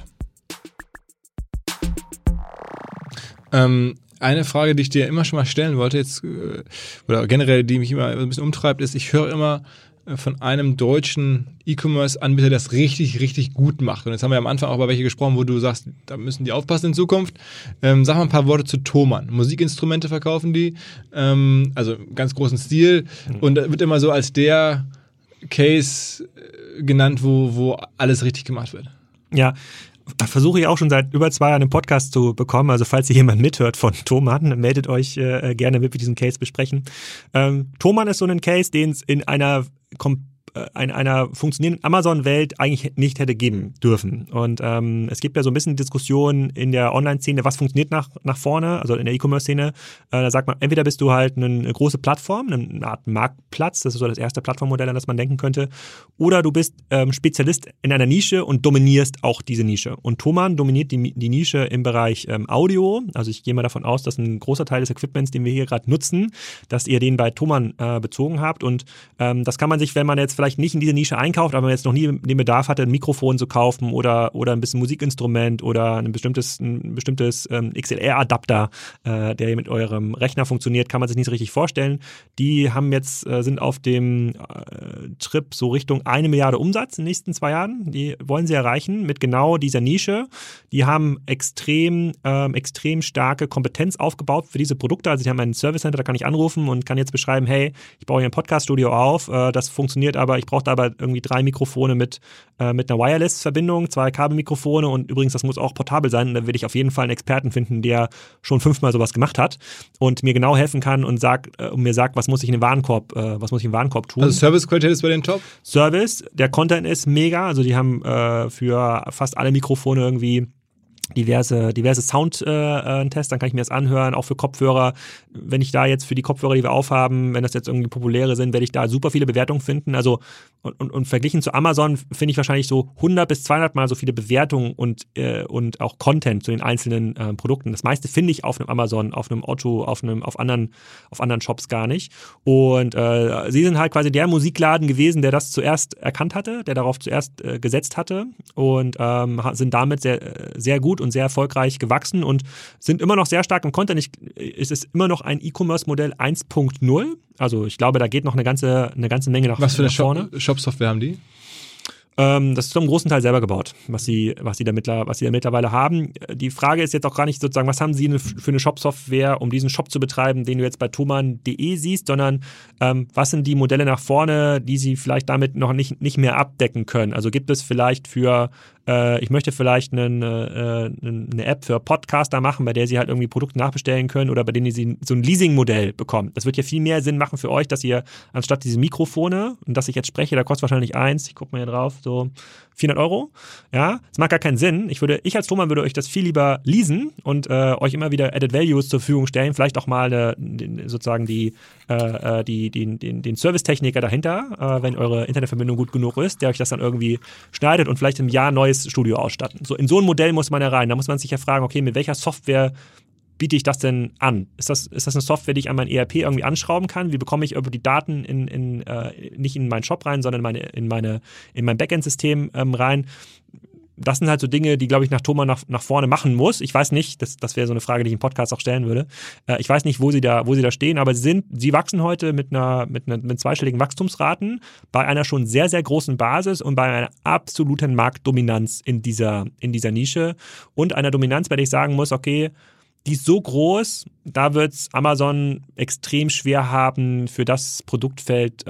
Eine Frage, die ich dir immer schon mal stellen wollte, jetzt oder generell, die mich immer ein bisschen umtreibt, ist, ich höre immer von einem deutschen E-Commerce-Anbieter, der das richtig, richtig gut macht. Und jetzt haben wir am Anfang auch über welche gesprochen, wo du sagst, da müssen die aufpassen in Zukunft. Sag mal ein paar Worte zu Thomann. Musikinstrumente verkaufen die, also ganz großen Stil. Und da wird immer so als der Case genannt, wo alles richtig gemacht wird. Ja, versuche ich auch schon seit über 2 Jahren einen Podcast zu bekommen. Also falls hier jemand mithört von Thomann, meldet euch gerne, damit wir diesen Case besprechen. Thomann ist so ein Case, den es in einer funktionierenden Amazon-Welt eigentlich nicht hätte geben dürfen. Und es gibt ja so ein bisschen Diskussion in der Online-Szene, was funktioniert nach vorne, also in der E-Commerce-Szene. Da sagt man, entweder bist du halt eine große Plattform, eine Art Marktplatz, das ist so das erste Plattformmodell, an das man denken könnte, oder du bist Spezialist in einer Nische und dominierst auch diese Nische. Und Thomann dominiert die Nische im Bereich Audio. Also ich gehe mal davon aus, dass ein großer Teil des Equipments, den wir hier gerade nutzen, dass ihr den bei Thomann bezogen habt. Und das kann man sich, wenn man jetzt vielleicht nicht in diese Nische einkauft, aber man jetzt noch nie den Bedarf hatte, ein Mikrofon zu kaufen oder ein bisschen Musikinstrument oder ein bestimmtes XLR-Adapter, der mit eurem Rechner funktioniert, kann man sich nicht so richtig vorstellen. Die haben jetzt, sind auf dem Trip so Richtung 1 Milliarde Umsatz in den nächsten 2 Jahren. Die wollen sie erreichen mit genau dieser Nische. Die haben extrem starke Kompetenz aufgebaut für diese Produkte. Also die haben einen Service Center, da kann ich anrufen und kann jetzt beschreiben, hey, ich baue hier ein Podcast-Studio auf, das funktioniert aber, ich brauche da aber irgendwie 3 Mikrofone mit einer Wireless-Verbindung, 2 Kabelmikrofone und übrigens, das muss auch portabel sein. Und da will ich auf jeden Fall einen Experten finden, der schon 5-mal sowas gemacht hat und mir genau helfen kann und mir sagt, was muss ich im Warenkorb tun. Also Service-Qualität ist bei den Top? Service, der Content ist mega, also die haben für fast alle Mikrofone irgendwie diverse Soundtests, dann kann ich mir das anhören, auch für Kopfhörer. Wenn ich da jetzt für die Kopfhörer, die wir aufhaben, wenn das jetzt irgendwie populäre sind, werde ich da super viele Bewertungen finden. Also und verglichen zu Amazon finde ich wahrscheinlich so 100 bis 200 Mal so viele Bewertungen und auch Content zu den einzelnen Produkten. Das meiste finde ich auf einem Amazon, auf einem Otto, auf anderen Shops gar nicht. Und sie sind halt quasi der Musikladen gewesen, der das zuerst erkannt hatte, der darauf zuerst gesetzt hatte und sind damit sehr, sehr gut und sehr erfolgreich gewachsen und sind immer noch sehr stark im Content. Es ist immer noch ein E-Commerce-Modell 1.0. Also ich glaube, da geht noch eine ganze Menge nach vorne. Was für eine Shop-Software haben die? Das ist zum großen Teil selber gebaut, was sie da mittlerweile haben. Die Frage ist jetzt auch gar nicht sozusagen, was haben sie für eine Shop-Software, um diesen Shop zu betreiben, den du jetzt bei thomann.de siehst, sondern was sind die Modelle nach vorne, die sie vielleicht damit noch nicht mehr abdecken können. Also gibt es vielleicht ich möchte vielleicht eine App für Podcaster machen, bei der sie halt irgendwie Produkte nachbestellen können oder bei denen sie so ein Leasing-Modell bekommen. Das wird ja viel mehr Sinn machen für euch, dass ihr anstatt diese Mikrofone, und dass ich jetzt spreche, da kostet wahrscheinlich ich gucke mal hier drauf, so 400 €. Ja, das macht gar keinen Sinn. Ich als Thomann würde euch das viel lieber leasen und euch immer wieder Added Values zur Verfügung stellen, vielleicht auch mal sozusagen den Servicetechniker dahinter, wenn eure Internetverbindung gut genug ist, der euch das dann irgendwie schneidet und vielleicht im Jahr ein neues Studio ausstatten. So, in so ein Modell muss man ja rein. Da muss man sich ja fragen, okay, mit welcher Software biete ich das denn an? Ist das eine Software, die ich an mein ERP irgendwie anschrauben kann? Wie bekomme ich über die Daten nicht in meinen Shop rein, sondern in mein Backend-System rein? Das sind halt so Dinge, die, glaube ich, nach Thomann nach vorne machen muss. Ich weiß nicht, das wäre so eine Frage, die ich im Podcast auch stellen würde. Ich weiß nicht, wo sie da stehen, aber sie wachsen heute mit zweistelligen Wachstumsraten bei einer schon sehr, sehr großen Basis und bei einer absoluten Marktdominanz in dieser Nische und einer Dominanz, bei der ich sagen muss, okay, die ist so groß, da wird es Amazon extrem schwer haben, für das Produktfeld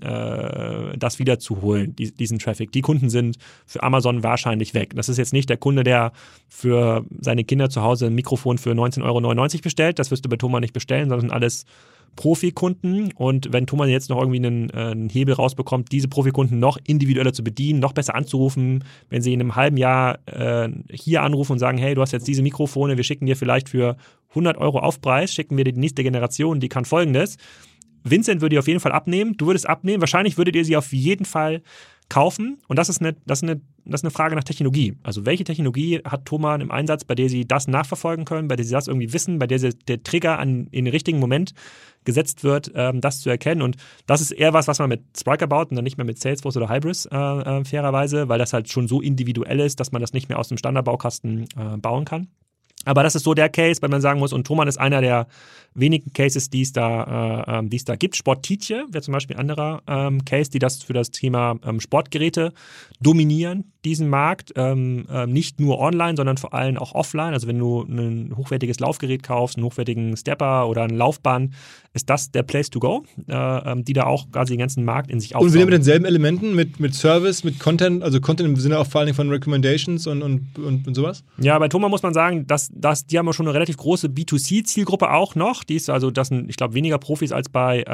das wiederzuholen, diesen Traffic. Die Kunden sind für Amazon wahrscheinlich weg. Das ist jetzt nicht der Kunde, der für seine Kinder zu Hause ein Mikrofon für 19,99 € bestellt. Das wirst du bei Thomann nicht bestellen, sondern sind alles Profikunden. Und wenn Thomann jetzt noch irgendwie einen Hebel rausbekommt, diese Profikunden noch individueller zu bedienen, noch besser anzurufen, wenn sie in einem halben Jahr hier anrufen und sagen, hey, du hast jetzt diese Mikrofone, wir schicken dir vielleicht für 100 € Aufpreis, schicken wir dir die nächste Generation, die kann Folgendes. Vincent würde die auf jeden Fall abnehmen, du würdest abnehmen, wahrscheinlich würdet ihr sie auf jeden Fall kaufen. Und das ist eine Frage nach Technologie. Also welche Technologie hat Thomann im Einsatz, bei der sie das nachverfolgen können, bei der sie das irgendwie wissen, bei der der Trigger in den richtigen Moment gesetzt wird, das zu erkennen. Und das ist eher was man mit Spryker baut und dann nicht mehr mit Salesforce oder Hybris fairerweise, weil das halt schon so individuell ist, dass man das nicht mehr aus dem Standardbaukasten bauen kann. Aber das ist so der Case, weil man sagen muss, und Thomann ist einer der wenigen Cases, die es da gibt. Sporttietje wäre zum Beispiel ein anderer Case, die das für das Thema Sportgeräte dominieren, diesen Markt. Nicht nur online, sondern vor allem auch offline. Also wenn du ein hochwertiges Laufgerät kaufst, einen hochwertigen Stepper oder ein Laufband, ist das der Place to go, die da auch quasi den ganzen Markt in sich aufsaugen. Und wieder mit denselben Elementen, mit Service, mit Content, also Content im Sinne auch vor allen Dingen von Recommendations und sowas? Ja, bei Thomann muss man sagen, die haben schon eine relativ große B2C-Zielgruppe auch noch. Die ist also, das sind, ich glaube, weniger Profis als bei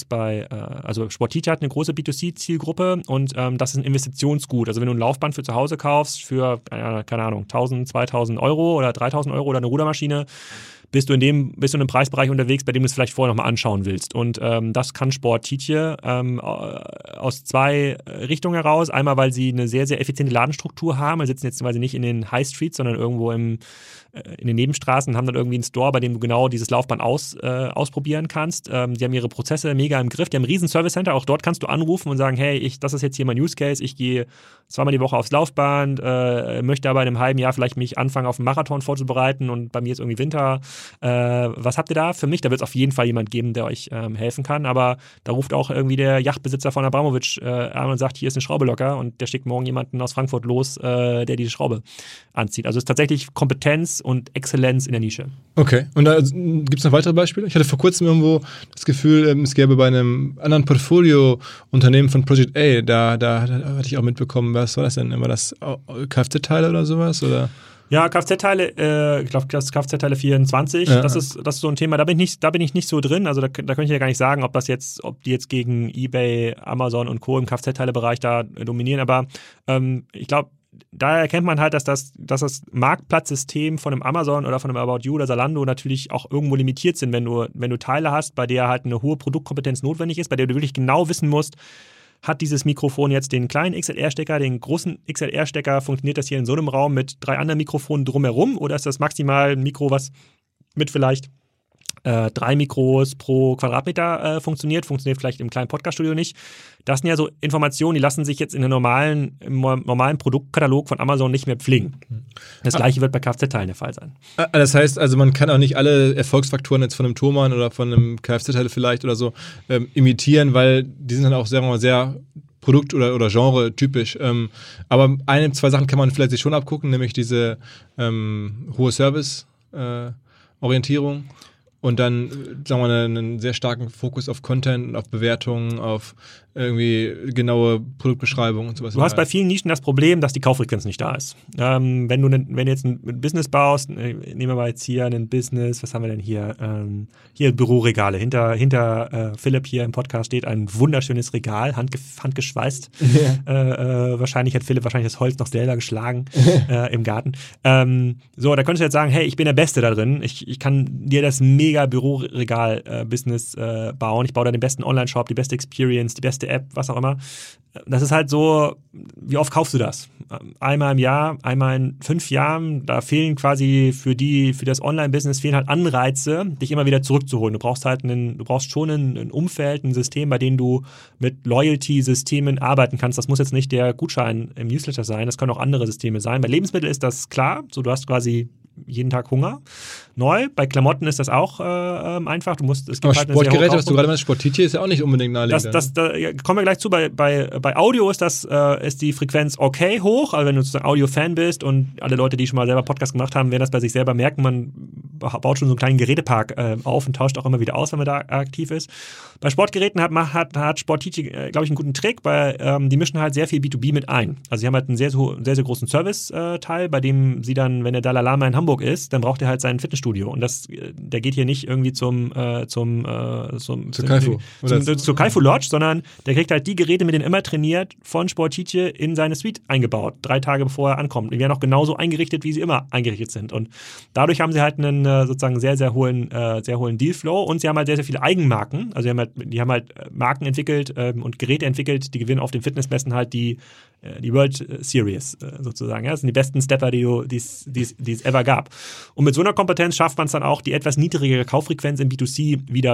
also Sporttietje hat eine große B2C-Zielgruppe und das ist ein Investitionsgut. Also wenn du ein Laufband für zu Hause kaufst für, keine Ahnung, 1.000, 2.000 € oder 3.000 € oder eine Rudermaschine, bist du in einem Preisbereich unterwegs, bei dem du es vielleicht vorher nochmal anschauen willst. Und das kann Sporttietje aus zwei Richtungen heraus. Einmal, weil sie eine sehr, sehr effiziente Ladenstruktur haben. Wir sitzen jetzt quasi nicht in den High Streets, sondern irgendwo in den Nebenstraßen und haben dann irgendwie einen Store, bei dem du genau dieses Laufband ausprobieren kannst. Die haben ihre Prozesse mega im Griff. Die haben ein riesen Service Center. Auch dort kannst du anrufen und sagen, hey, das ist jetzt hier mein Use Case. Ich gehe 2-mal die Woche aufs Laufband, möchte aber in einem halben Jahr vielleicht mich anfangen, auf einen Marathon vorzubereiten und bei mir ist irgendwie Winter. Was habt ihr da für mich? Da wird es auf jeden Fall jemand geben, der euch helfen kann. Aber da ruft auch irgendwie der Yachtbesitzer von Abramovic an und sagt, hier ist eine Schraube locker und der schickt morgen jemanden aus Frankfurt los, der diese Schraube anzieht. Also es ist tatsächlich Kompetenz und Exzellenz in der Nische. Okay. Und da gibt es noch weitere Beispiele? Ich hatte vor kurzem irgendwo das Gefühl, es gäbe bei einem anderen Portfolio-Unternehmen von Project A, da hatte ich auch mitbekommen, was war das denn? War das Kfz-Teile oder sowas? Oder? Ja, Kfz-Teile, ich glaube, das ist Kfz-Teile 24, ja. Das ist so ein Thema, da bin ich nicht so drin, also da könnte ich ja gar nicht sagen, ob die jetzt gegen eBay, Amazon und Co. im Kfz-Teile-Bereich da dominieren, aber ich glaube, da erkennt man halt, dass das Marktplatzsystem von einem Amazon oder von einem About You oder Zalando natürlich auch irgendwo limitiert sind, wenn du Teile hast, bei der halt eine hohe Produktkompetenz notwendig ist, bei der du wirklich genau wissen musst, hat dieses Mikrofon jetzt den kleinen XLR-Stecker, den großen XLR-Stecker, funktioniert das hier in so einem Raum mit 3 anderen Mikrofonen drumherum oder ist das maximal ein Mikro, was mit vielleicht 3 Mikros pro Quadratmeter funktioniert vielleicht im kleinen Podcaststudio nicht. Das sind ja so Informationen, die lassen sich jetzt im normalen Produktkatalog von Amazon nicht mehr pflegen. Das gleiche wird bei Kfz-Teilen der Fall sein. Das heißt also, man kann auch nicht alle Erfolgsfaktoren jetzt von einem Thomann oder von einem Kfz-Teile vielleicht oder so imitieren, weil die sind dann auch, sagen wir mal, sehr Produkt- oder Genre-typisch. Aber 2 Sachen kann man vielleicht sich schon abgucken, nämlich diese hohe Service-Orientierung. Und dann, sagen wir mal, einen sehr starken Fokus auf Content, auf Bewertungen, auf irgendwie genaue Produktbeschreibungen und sowas. Du hast bei vielen Nischen das Problem, dass die Kauffrequenz nicht da ist. Wenn du jetzt ein Business baust, nehmen wir mal jetzt hier ein Business, was haben wir denn hier? Hier Büroregale. Hinter Philipp hier im Podcast steht ein wunderschönes Regal, handgeschweißt. Ja. Wahrscheinlich hat Philipp das Holz noch selber geschlagen im Garten. So, da könntest du jetzt sagen, hey, ich bin der Beste da drin. Ich kann dir das mega Büroregal-Business bauen. Ich baue da den besten Online-Shop, die beste Experience, die beste App, was auch immer. Das ist halt so, wie oft kaufst du das? Einmal im Jahr, einmal in 5 Jahren. Da fehlen quasi für das Online-Business fehlen halt Anreize, dich immer wieder zurückzuholen. Du brauchst schon ein Umfeld, ein System, bei dem du mit Loyalty-Systemen arbeiten kannst. Das muss jetzt nicht der Gutschein im Newsletter sein, das können auch andere Systeme sein. Bei Lebensmitteln ist das klar, so du hast quasi jeden Tag Hunger. Neu. Bei Klamotten ist das auch einfach. Aber halt Sportgeräte, was du gerade meinst, Sporttietje ist ja auch nicht unbedingt naheliegend. Da kommen wir gleich zu. Bei Audio ist die Frequenz okay hoch. Also wenn du sozusagen Audio-Fan bist und alle Leute, die schon mal selber Podcast gemacht haben, werden das bei sich selber merken. Man baut schon so einen kleinen Gerätepark auf und tauscht auch immer wieder aus, wenn man da aktiv ist. Bei Sportgeräten hat Sportici, glaube ich, einen guten Trick, weil die mischen halt sehr viel B2B mit ein. Also sie haben halt einen sehr, sehr, sehr großen Service-Teil, bei dem sie dann, wenn der Dalai Lama in Hamburg ist, dann braucht er halt sein Fitnessstudio. Und der geht hier nicht irgendwie zur Kaifu Lodge, sondern der kriegt halt die Geräte, mit denen immer trainiert, von Sportici in seine Suite eingebaut, 3 Tage bevor er ankommt. Die werden auch genauso eingerichtet, wie sie immer eingerichtet sind. Und dadurch haben sie halt einen sozusagen sehr, sehr hohen Dealflow und sie haben halt sehr, sehr viele Eigenmarken. Also die haben halt Marken entwickelt und Geräte entwickelt, die gewinnen auf den Fitnessmessen halt die World Series sozusagen. Ja? Das sind die besten Stepper, die es ever gab. Und mit so einer Kompetenz schafft man es dann auch, die etwas niedrigere Kauffrequenz im B2C wieder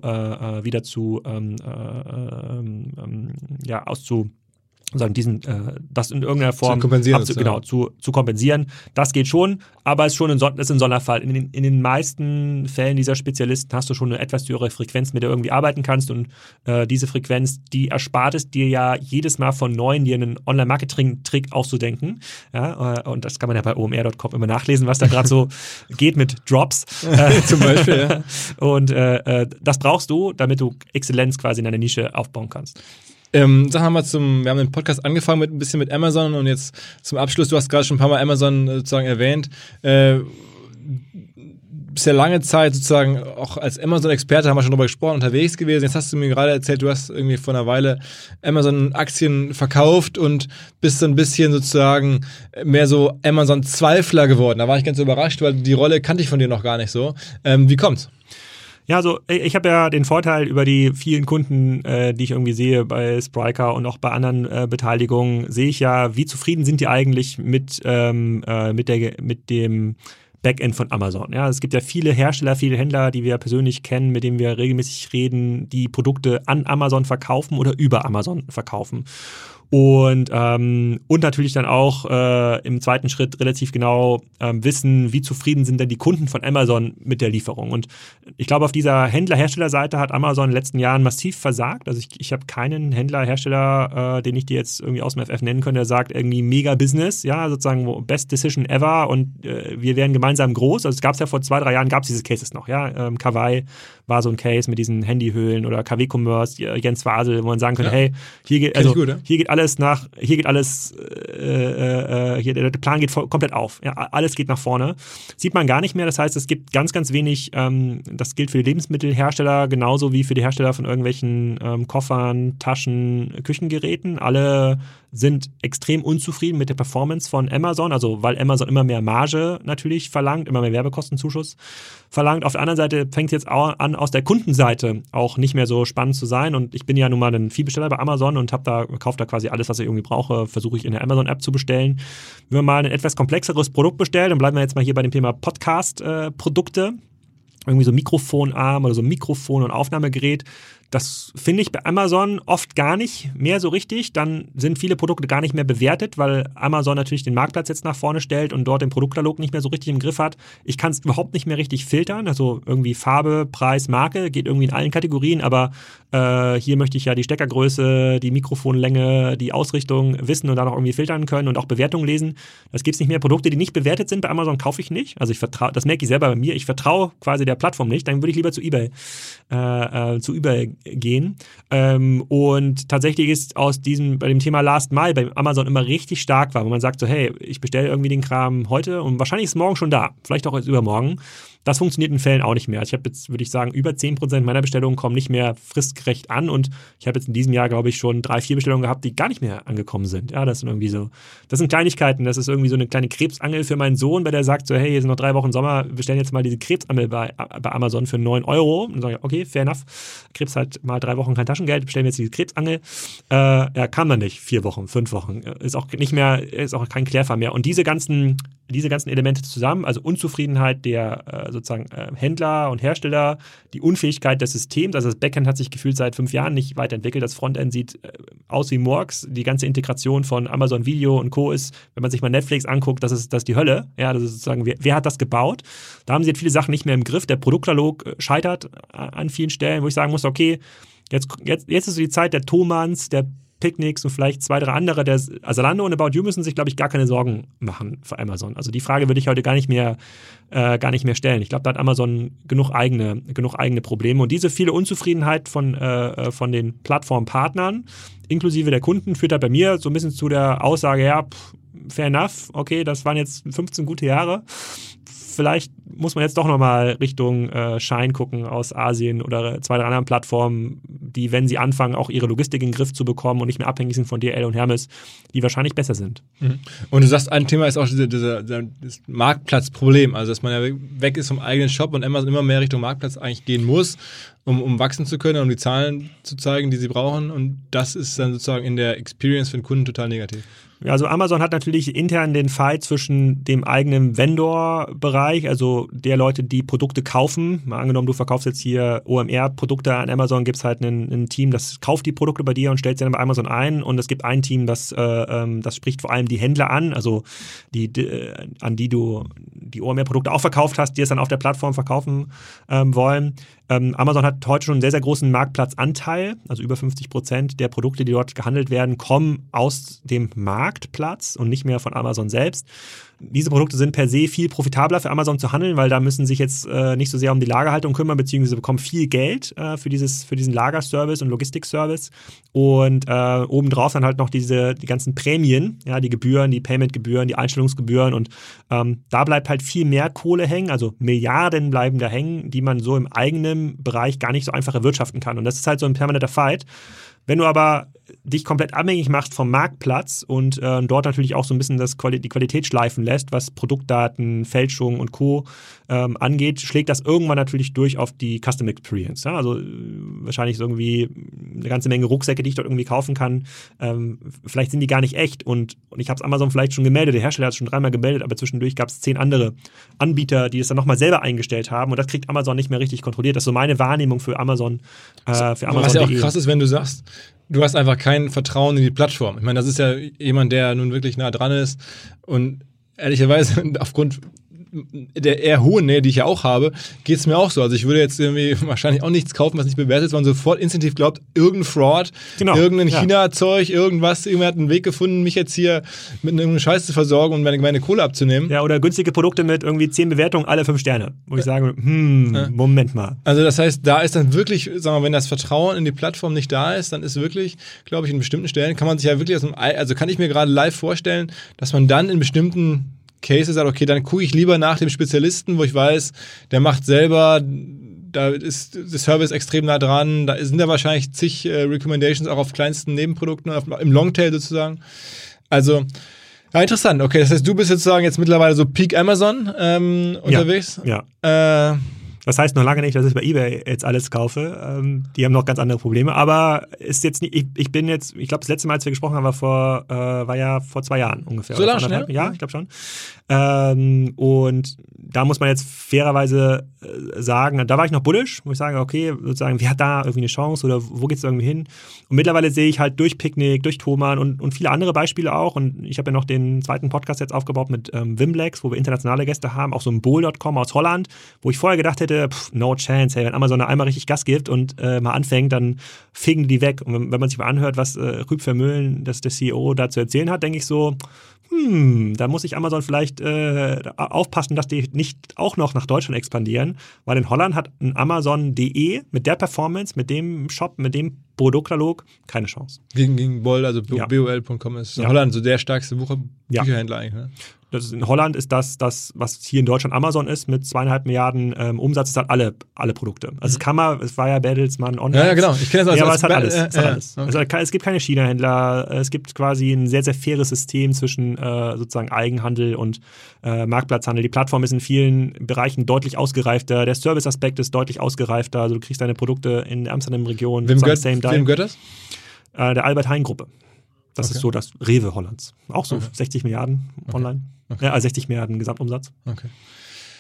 das in irgendeiner Form zu kompensieren. Das geht schon, aber es ist ein Sonderfall. In den meisten Fällen dieser Spezialisten hast du schon eine etwas höhere Frequenz, mit der du irgendwie arbeiten kannst und diese Frequenz, die erspart es dir ja jedes Mal von Neuen, dir einen Online-Marketing-Trick auszudenken. Ja, und das kann man ja bei omr.com immer nachlesen, was da gerade so geht mit Drops. Zum Beispiel, ja. Und das brauchst du, damit du Exzellenz quasi in deiner Nische aufbauen kannst. Sagen wir mal wir haben den Podcast angefangen ein bisschen mit Amazon und jetzt zum Abschluss, du hast gerade schon ein paar Mal Amazon sozusagen erwähnt, bist ja lange Zeit sozusagen auch als Amazon-Experte, haben wir schon drüber gesprochen, unterwegs gewesen. Jetzt hast du mir gerade erzählt, du hast irgendwie vor einer Weile Amazon-Aktien verkauft und bist so ein bisschen sozusagen mehr so Amazon-Zweifler geworden. Da war ich ganz überrascht, weil die Rolle kannte ich von dir noch gar nicht so. Wie kommt's? Ja, also ich habe ja den Vorteil über die vielen Kunden, die ich irgendwie sehe bei Spryker und auch bei anderen Beteiligungen, sehe ich ja, wie zufrieden sind die eigentlich mit dem Backend von Amazon. Ja, es gibt ja viele Hersteller, viele Händler, die wir persönlich kennen, mit denen wir regelmäßig reden, die Produkte an Amazon verkaufen oder über Amazon verkaufen. Und natürlich dann auch im zweiten Schritt relativ genau wissen, wie zufrieden sind denn die Kunden von Amazon mit der Lieferung. Und ich glaube, auf dieser Händler-Hersteller-Seite hat Amazon in den letzten Jahren massiv versagt. Also ich habe keinen Händler-Hersteller, den ich dir jetzt irgendwie aus dem FF nennen könnte, der sagt irgendwie mega Business, ja, sozusagen Best Decision ever und wir werden gemeinsam groß. Also es gab es ja vor 2-3 Jahren, gab es diese Cases noch, ja. Kawaii war so ein Case mit diesen Handyhöhlen oder KW Commerce, Jens Wasel, wo man sagen könnte, hey, hier geht der Plan geht komplett auf. Ja, alles geht nach vorne. Sieht man gar nicht mehr. Das heißt, es gibt ganz, ganz wenig, das gilt für die Lebensmittelhersteller genauso wie für die Hersteller von irgendwelchen Koffern, Taschen, Küchengeräten. Alle sind extrem unzufrieden mit der Performance von Amazon, also weil Amazon immer mehr Marge natürlich verlangt, immer mehr Werbekostenzuschuss verlangt. Auf der anderen Seite fängt es jetzt auch an, aus der Kundenseite auch nicht mehr so spannend zu sein und ich bin ja nun mal ein Vielbesteller bei Amazon und kaufe da quasi alles, was ich irgendwie brauche, versuche ich in der Amazon-App zu bestellen. Wenn man mal ein etwas komplexeres Produkt bestellt, dann bleiben wir jetzt mal hier bei dem Thema Podcast-Produkte, irgendwie so Mikrofonarm oder so Mikrofon- und Aufnahmegerät. Das finde ich bei Amazon oft gar nicht mehr so richtig. Dann sind viele Produkte gar nicht mehr bewertet, weil Amazon natürlich den Marktplatz jetzt nach vorne stellt und dort den Produktkatalog nicht mehr so richtig im Griff hat. Ich kann es überhaupt nicht mehr richtig filtern. Also irgendwie Farbe, Preis, Marke geht irgendwie in allen Kategorien, aber hier möchte ich ja die Steckergröße, die Mikrofonlänge, die Ausrichtung wissen und dann auch irgendwie filtern können und auch Bewertungen lesen. Das gibt es nicht mehr. Produkte, die nicht bewertet sind bei Amazon, kaufe ich nicht. Also das merke ich selber bei mir. Ich vertraue quasi der Plattform nicht. Dann würde ich lieber zu eBay gehen. Und tatsächlich ist bei dem Thema Last Mile bei Amazon immer richtig stark war, wo man sagt so, hey, ich bestelle irgendwie den Kram heute und wahrscheinlich ist es morgen schon da. Vielleicht auch übermorgen. Das funktioniert in Fällen auch nicht mehr. Ich habe jetzt, würde ich sagen, über 10% meiner Bestellungen kommen nicht mehr fristgerecht an und ich habe jetzt in diesem Jahr, glaube ich, schon 3-4 Bestellungen gehabt, die gar nicht mehr angekommen sind. Ja, das sind irgendwie so, das sind Kleinigkeiten, das ist irgendwie so eine kleine Krebsangel für meinen Sohn, weil der sagt so, hey, hier sind noch 3 Wochen Sommer, wir bestellen jetzt mal diese Krebsangel bei Amazon für 9 €. Und dann sage ich, okay, fair enough, Krebs halt mal 3 Wochen kein Taschengeld, bestellen wir jetzt diese Krebsangel. Kam dann nicht, 4 Wochen, 5 Wochen, ist auch kein Klärfall mehr. Und diese ganzen Elemente zusammen, also Unzufriedenheit der sozusagen Händler und Hersteller, die Unfähigkeit des Systems, also das Backend hat sich gefühlt seit 5 Jahren nicht weiterentwickelt, das Frontend sieht aus wie Murks, die ganze Integration von Amazon Video und Co. ist, wenn man sich mal Netflix anguckt, das ist die Hölle, ja, das ist sozusagen, wer hat das gebaut? Da haben sie jetzt viele Sachen nicht mehr im Griff, der Produktkatalog scheitert an vielen Stellen, wo ich sagen muss, okay, jetzt ist so die Zeit der Thomans, der Picnics und vielleicht 2, 3 andere. Zalando und About You müssen sich, glaube ich, gar keine Sorgen machen für Amazon. Also die Frage würde ich heute gar nicht mehr stellen. Ich glaube, da hat Amazon genug eigene Probleme. Und diese viele Unzufriedenheit von den Plattformpartnern, inklusive der Kunden, führt halt bei mir so ein bisschen zu der Aussage, ja, fair enough, okay, das waren jetzt 15 gute Jahre. Vielleicht muss man jetzt doch nochmal Richtung Shine gucken aus Asien oder 2, 3 anderen Plattformen, die, wenn sie anfangen, auch ihre Logistik in den Griff zu bekommen und nicht mehr abhängig sind von DHL und Hermes, die wahrscheinlich besser sind. Und du sagst, ein Thema ist auch das Marktplatzproblem, also dass man ja weg ist vom eigenen Shop und Amazon immer mehr Richtung Marktplatz eigentlich gehen muss, um wachsen zu können, um die Zahlen zu zeigen, die sie brauchen, und das ist dann sozusagen in der Experience für den Kunden total negativ. Also Amazon hat natürlich intern den Fight zwischen dem eigenen Vendor-Bereich, also der Leute, die Produkte kaufen. Mal angenommen, du verkaufst jetzt hier OMR-Produkte an Amazon, gibt es halt ein Team, das kauft die Produkte bei dir und stellt sie dann bei Amazon ein, und es gibt ein Team, das spricht vor allem die Händler an, also an die du die OMR-Produkte auch verkauft hast, die es dann auf der Plattform verkaufen wollen. Amazon hat heute schon einen sehr, sehr großen Marktplatzanteil, also über 50% der Produkte, die dort gehandelt werden, kommen aus dem Marktplatz und nicht mehr von Amazon selbst. Diese Produkte sind per se viel profitabler für Amazon zu handeln, weil da müssen sich jetzt nicht so sehr um die Lagerhaltung kümmern, beziehungsweise bekommen viel Geld für diesen Lagerservice und Logistikservice, und obendrauf dann halt noch die ganzen Prämien, ja, die Gebühren, die Paymentgebühren, die Einstellungsgebühren, und da bleibt halt viel mehr Kohle hängen, also Milliarden bleiben da hängen, die man so im eigenen Bereich gar nicht so einfach erwirtschaften kann, und das ist halt so ein permanenter Fight. Wenn du aber dich komplett abhängig machst vom Marktplatz und dort natürlich auch so ein bisschen die Qualität schleifen lässt, was Produktdaten, Fälschung und Co. Angeht, schlägt das irgendwann natürlich durch auf die Custom Experience. Ja? Also wahrscheinlich irgendwie eine ganze Menge Rucksäcke, die ich dort irgendwie kaufen kann. Vielleicht sind die gar nicht echt, und ich habe es Amazon vielleicht schon gemeldet, der Hersteller hat es schon 3-mal gemeldet, aber zwischendurch gab es 10 andere Anbieter, die es dann nochmal selber eingestellt haben, und das kriegt Amazon nicht mehr richtig kontrolliert. Das ist so meine Wahrnehmung für Amazon. Was ja auch krass ist, wenn du sagst, du hast einfach kein Vertrauen in die Plattform. Ich meine, das ist ja jemand, der nun wirklich nah dran ist, und ehrlicherweise aufgrund der eher hohen Nähe, die ich ja auch habe, geht es mir auch so. Also ich würde jetzt irgendwie wahrscheinlich auch nichts kaufen, was nicht bewertet ist, weil man sofort instinktiv glaubt, irgendein Fraud, irgendein China-Zeug, irgendwer hat einen Weg gefunden, mich jetzt hier mit irgendeinem Scheiß zu versorgen und meine Kohle abzunehmen. Ja, oder günstige Produkte mit irgendwie 10 Bewertungen, alle 5 Sterne. Wo ich sage, Moment mal. Also das heißt, da ist dann wirklich, sagen wir, wenn das Vertrauen in die Plattform nicht da ist, dann ist wirklich, glaube ich, in bestimmten Stellen kann man sich ja wirklich also kann ich mir gerade live vorstellen, dass man dann in bestimmten Cases sagt, okay, dann gucke ich lieber nach dem Spezialisten, wo ich weiß, der macht selber, da ist der Service extrem nah dran, da sind ja wahrscheinlich zig Recommendations auch auf kleinsten Nebenprodukten, im Longtail sozusagen. Also, ja, interessant. Okay, das heißt, du bist sozusagen jetzt mittlerweile so Peak Amazon unterwegs. Ja. Das heißt noch lange nicht, dass ich bei eBay jetzt alles kaufe. Die haben noch ganz andere Probleme. Aber ist jetzt nicht, ich glaube, das letzte Mal, als wir gesprochen haben, war ja vor 2 Jahren ungefähr. So lange schnell? Ja, ich glaube schon. Und da muss man jetzt fairerweise sagen, da war ich noch bullish, wo ich sage, okay, sozusagen, wer hat da irgendwie eine Chance oder wo geht es irgendwie hin? Und mittlerweile sehe ich halt durch Picknick, durch Thomann und viele andere Beispiele auch. Und ich habe ja noch den zweiten Podcast jetzt aufgebaut mit Wimblex, wo wir internationale Gäste haben, auch so ein Bol.com aus Holland, wo ich vorher gedacht hätte, no chance, hey, wenn Amazon da einmal richtig Gas gibt und mal anfängt, dann fegen die weg. Und wenn man sich mal anhört, was Rüb Vermeulen, das der CEO, da zu erzählen hat, denke ich so, da muss ich Amazon vielleicht aufpassen, dass die nicht auch noch nach Deutschland expandieren, weil in Holland hat ein Amazon.de mit der Performance, mit dem Shop, mit dem Produktkatalog keine Chance. Gegen Bol, also bol.com ist in Holland so der stärkste Bücherhändler eigentlich, ne? In Holland ist das, was hier in Deutschland Amazon ist, mit 2,5 Milliarden Umsatz, ist halt alle Produkte. Also es war ja Bertelsmann Online. Ja, genau. Ich kenne das aber es hat alles. Okay. Also es gibt keine China-Händler, es gibt quasi ein sehr, sehr faires System zwischen sozusagen Eigenhandel und Marktplatzhandel. Die Plattform ist in vielen Bereichen deutlich ausgereifter, der Service-Aspekt ist deutlich ausgereifter, also du kriegst deine Produkte in der Amsterdam-Region. Wem gehört das? Der Albert-Heijn-Gruppe. Das ist so das Rewe Hollands. Auch so 60 Milliarden online. Okay. Ja, also 60 Milliarden Gesamtumsatz. Okay.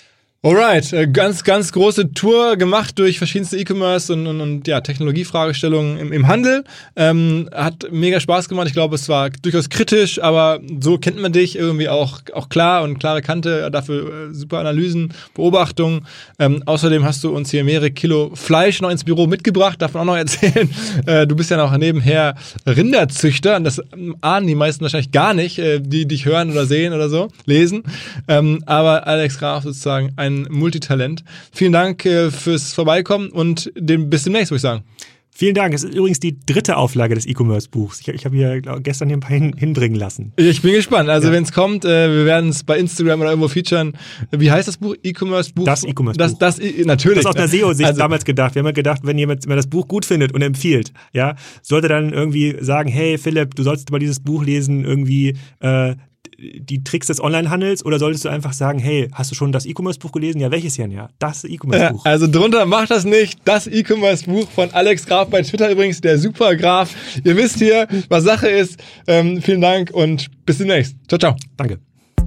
Alright, ganz, ganz große Tour gemacht durch verschiedenste E-Commerce und ja, Technologiefragestellungen im Handel. Hat mega Spaß gemacht. Ich glaube, es war durchaus kritisch, aber so kennt man dich irgendwie auch klar und klare Kante. Dafür super Analysen, Beobachtungen. Außerdem hast du uns hier mehrere Kilo Fleisch noch ins Büro mitgebracht. Darf man auch noch erzählen. Du bist ja noch nebenher Rinderzüchter. Und das ahnen die meisten wahrscheinlich gar nicht, die dich hören oder sehen oder so, lesen. Aber Alex Graf sozusagen ein Multitalent. Vielen Dank fürs Vorbeikommen und bis demnächst, würde ich sagen. Vielen Dank. Es ist übrigens die 3. Auflage des E-Commerce-Buchs. Ich habe hier gestern hier ein paar hinbringen lassen. Ich bin gespannt. Also wenn es kommt, wir werden es bei Instagram oder irgendwo featuren. Wie heißt das Buch? E-Commerce-Buch? Das E-Commerce-Buch. Das natürlich. Das aus einer SEO-Sicht damals gedacht. Wir haben ja gedacht, wenn jemand das Buch gut findet und empfiehlt, ja, sollte dann irgendwie sagen, hey Philipp, du solltest mal dieses Buch lesen, irgendwie die Tricks des Onlinehandels, oder solltest du einfach sagen, hey, hast du schon das E-Commerce-Buch gelesen? Ja, welches denn? Ja, das E-Commerce-Buch. Also drunter macht das nicht. Das E-Commerce-Buch von Alex Graf bei Twitter übrigens, der Super Graf. Ihr wisst hier, was Sache ist. Vielen Dank und bis demnächst. Ciao, ciao. Danke.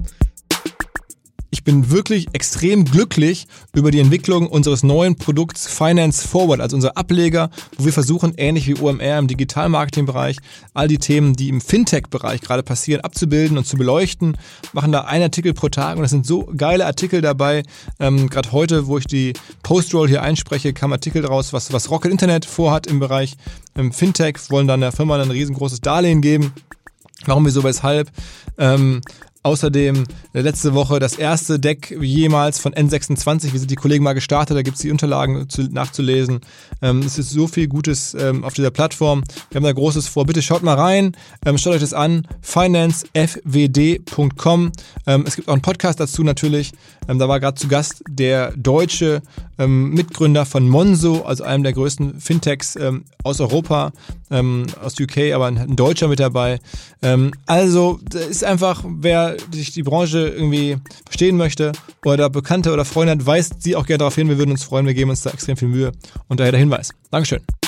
Ich bin wirklich extrem glücklich über die Entwicklung unseres neuen Produkts Finance Forward, also unser Ableger, wo wir versuchen, ähnlich wie OMR im Digital-Marketing-Bereich, all die Themen, die im Fintech-Bereich gerade passieren, abzubilden und zu beleuchten. Machen da einen Artikel pro Tag und es sind so geile Artikel dabei. Gerade heute, wo ich die Post-Roll hier einspreche, kam Artikel daraus, was Rocket Internet vorhat im Bereich Fintech, wollen dann der Firma ein riesengroßes Darlehen geben. Warum, wieso, weshalb? Außerdem letzte Woche das erste Deck jemals von N26. Wir sind die Kollegen mal gestartet, da gibt es die Unterlagen nachzulesen. Es ist so viel Gutes auf dieser Plattform. Wir haben da Großes vor. Bitte schaut mal rein, schaut euch das an. financefwd.com. Es gibt auch einen Podcast dazu natürlich. Da war gerade zu Gast der deutsche Mitgründer von Monzo, also einem der größten Fintechs aus Europa, aus UK, aber ein Deutscher mit dabei. Also ist einfach, wer sich die Branche irgendwie verstehen möchte oder Bekannte oder Freunde hat, weist sie auch gerne darauf hin. Wir würden uns freuen, wir geben uns da extrem viel Mühe. Und daher der Hinweis. Dankeschön.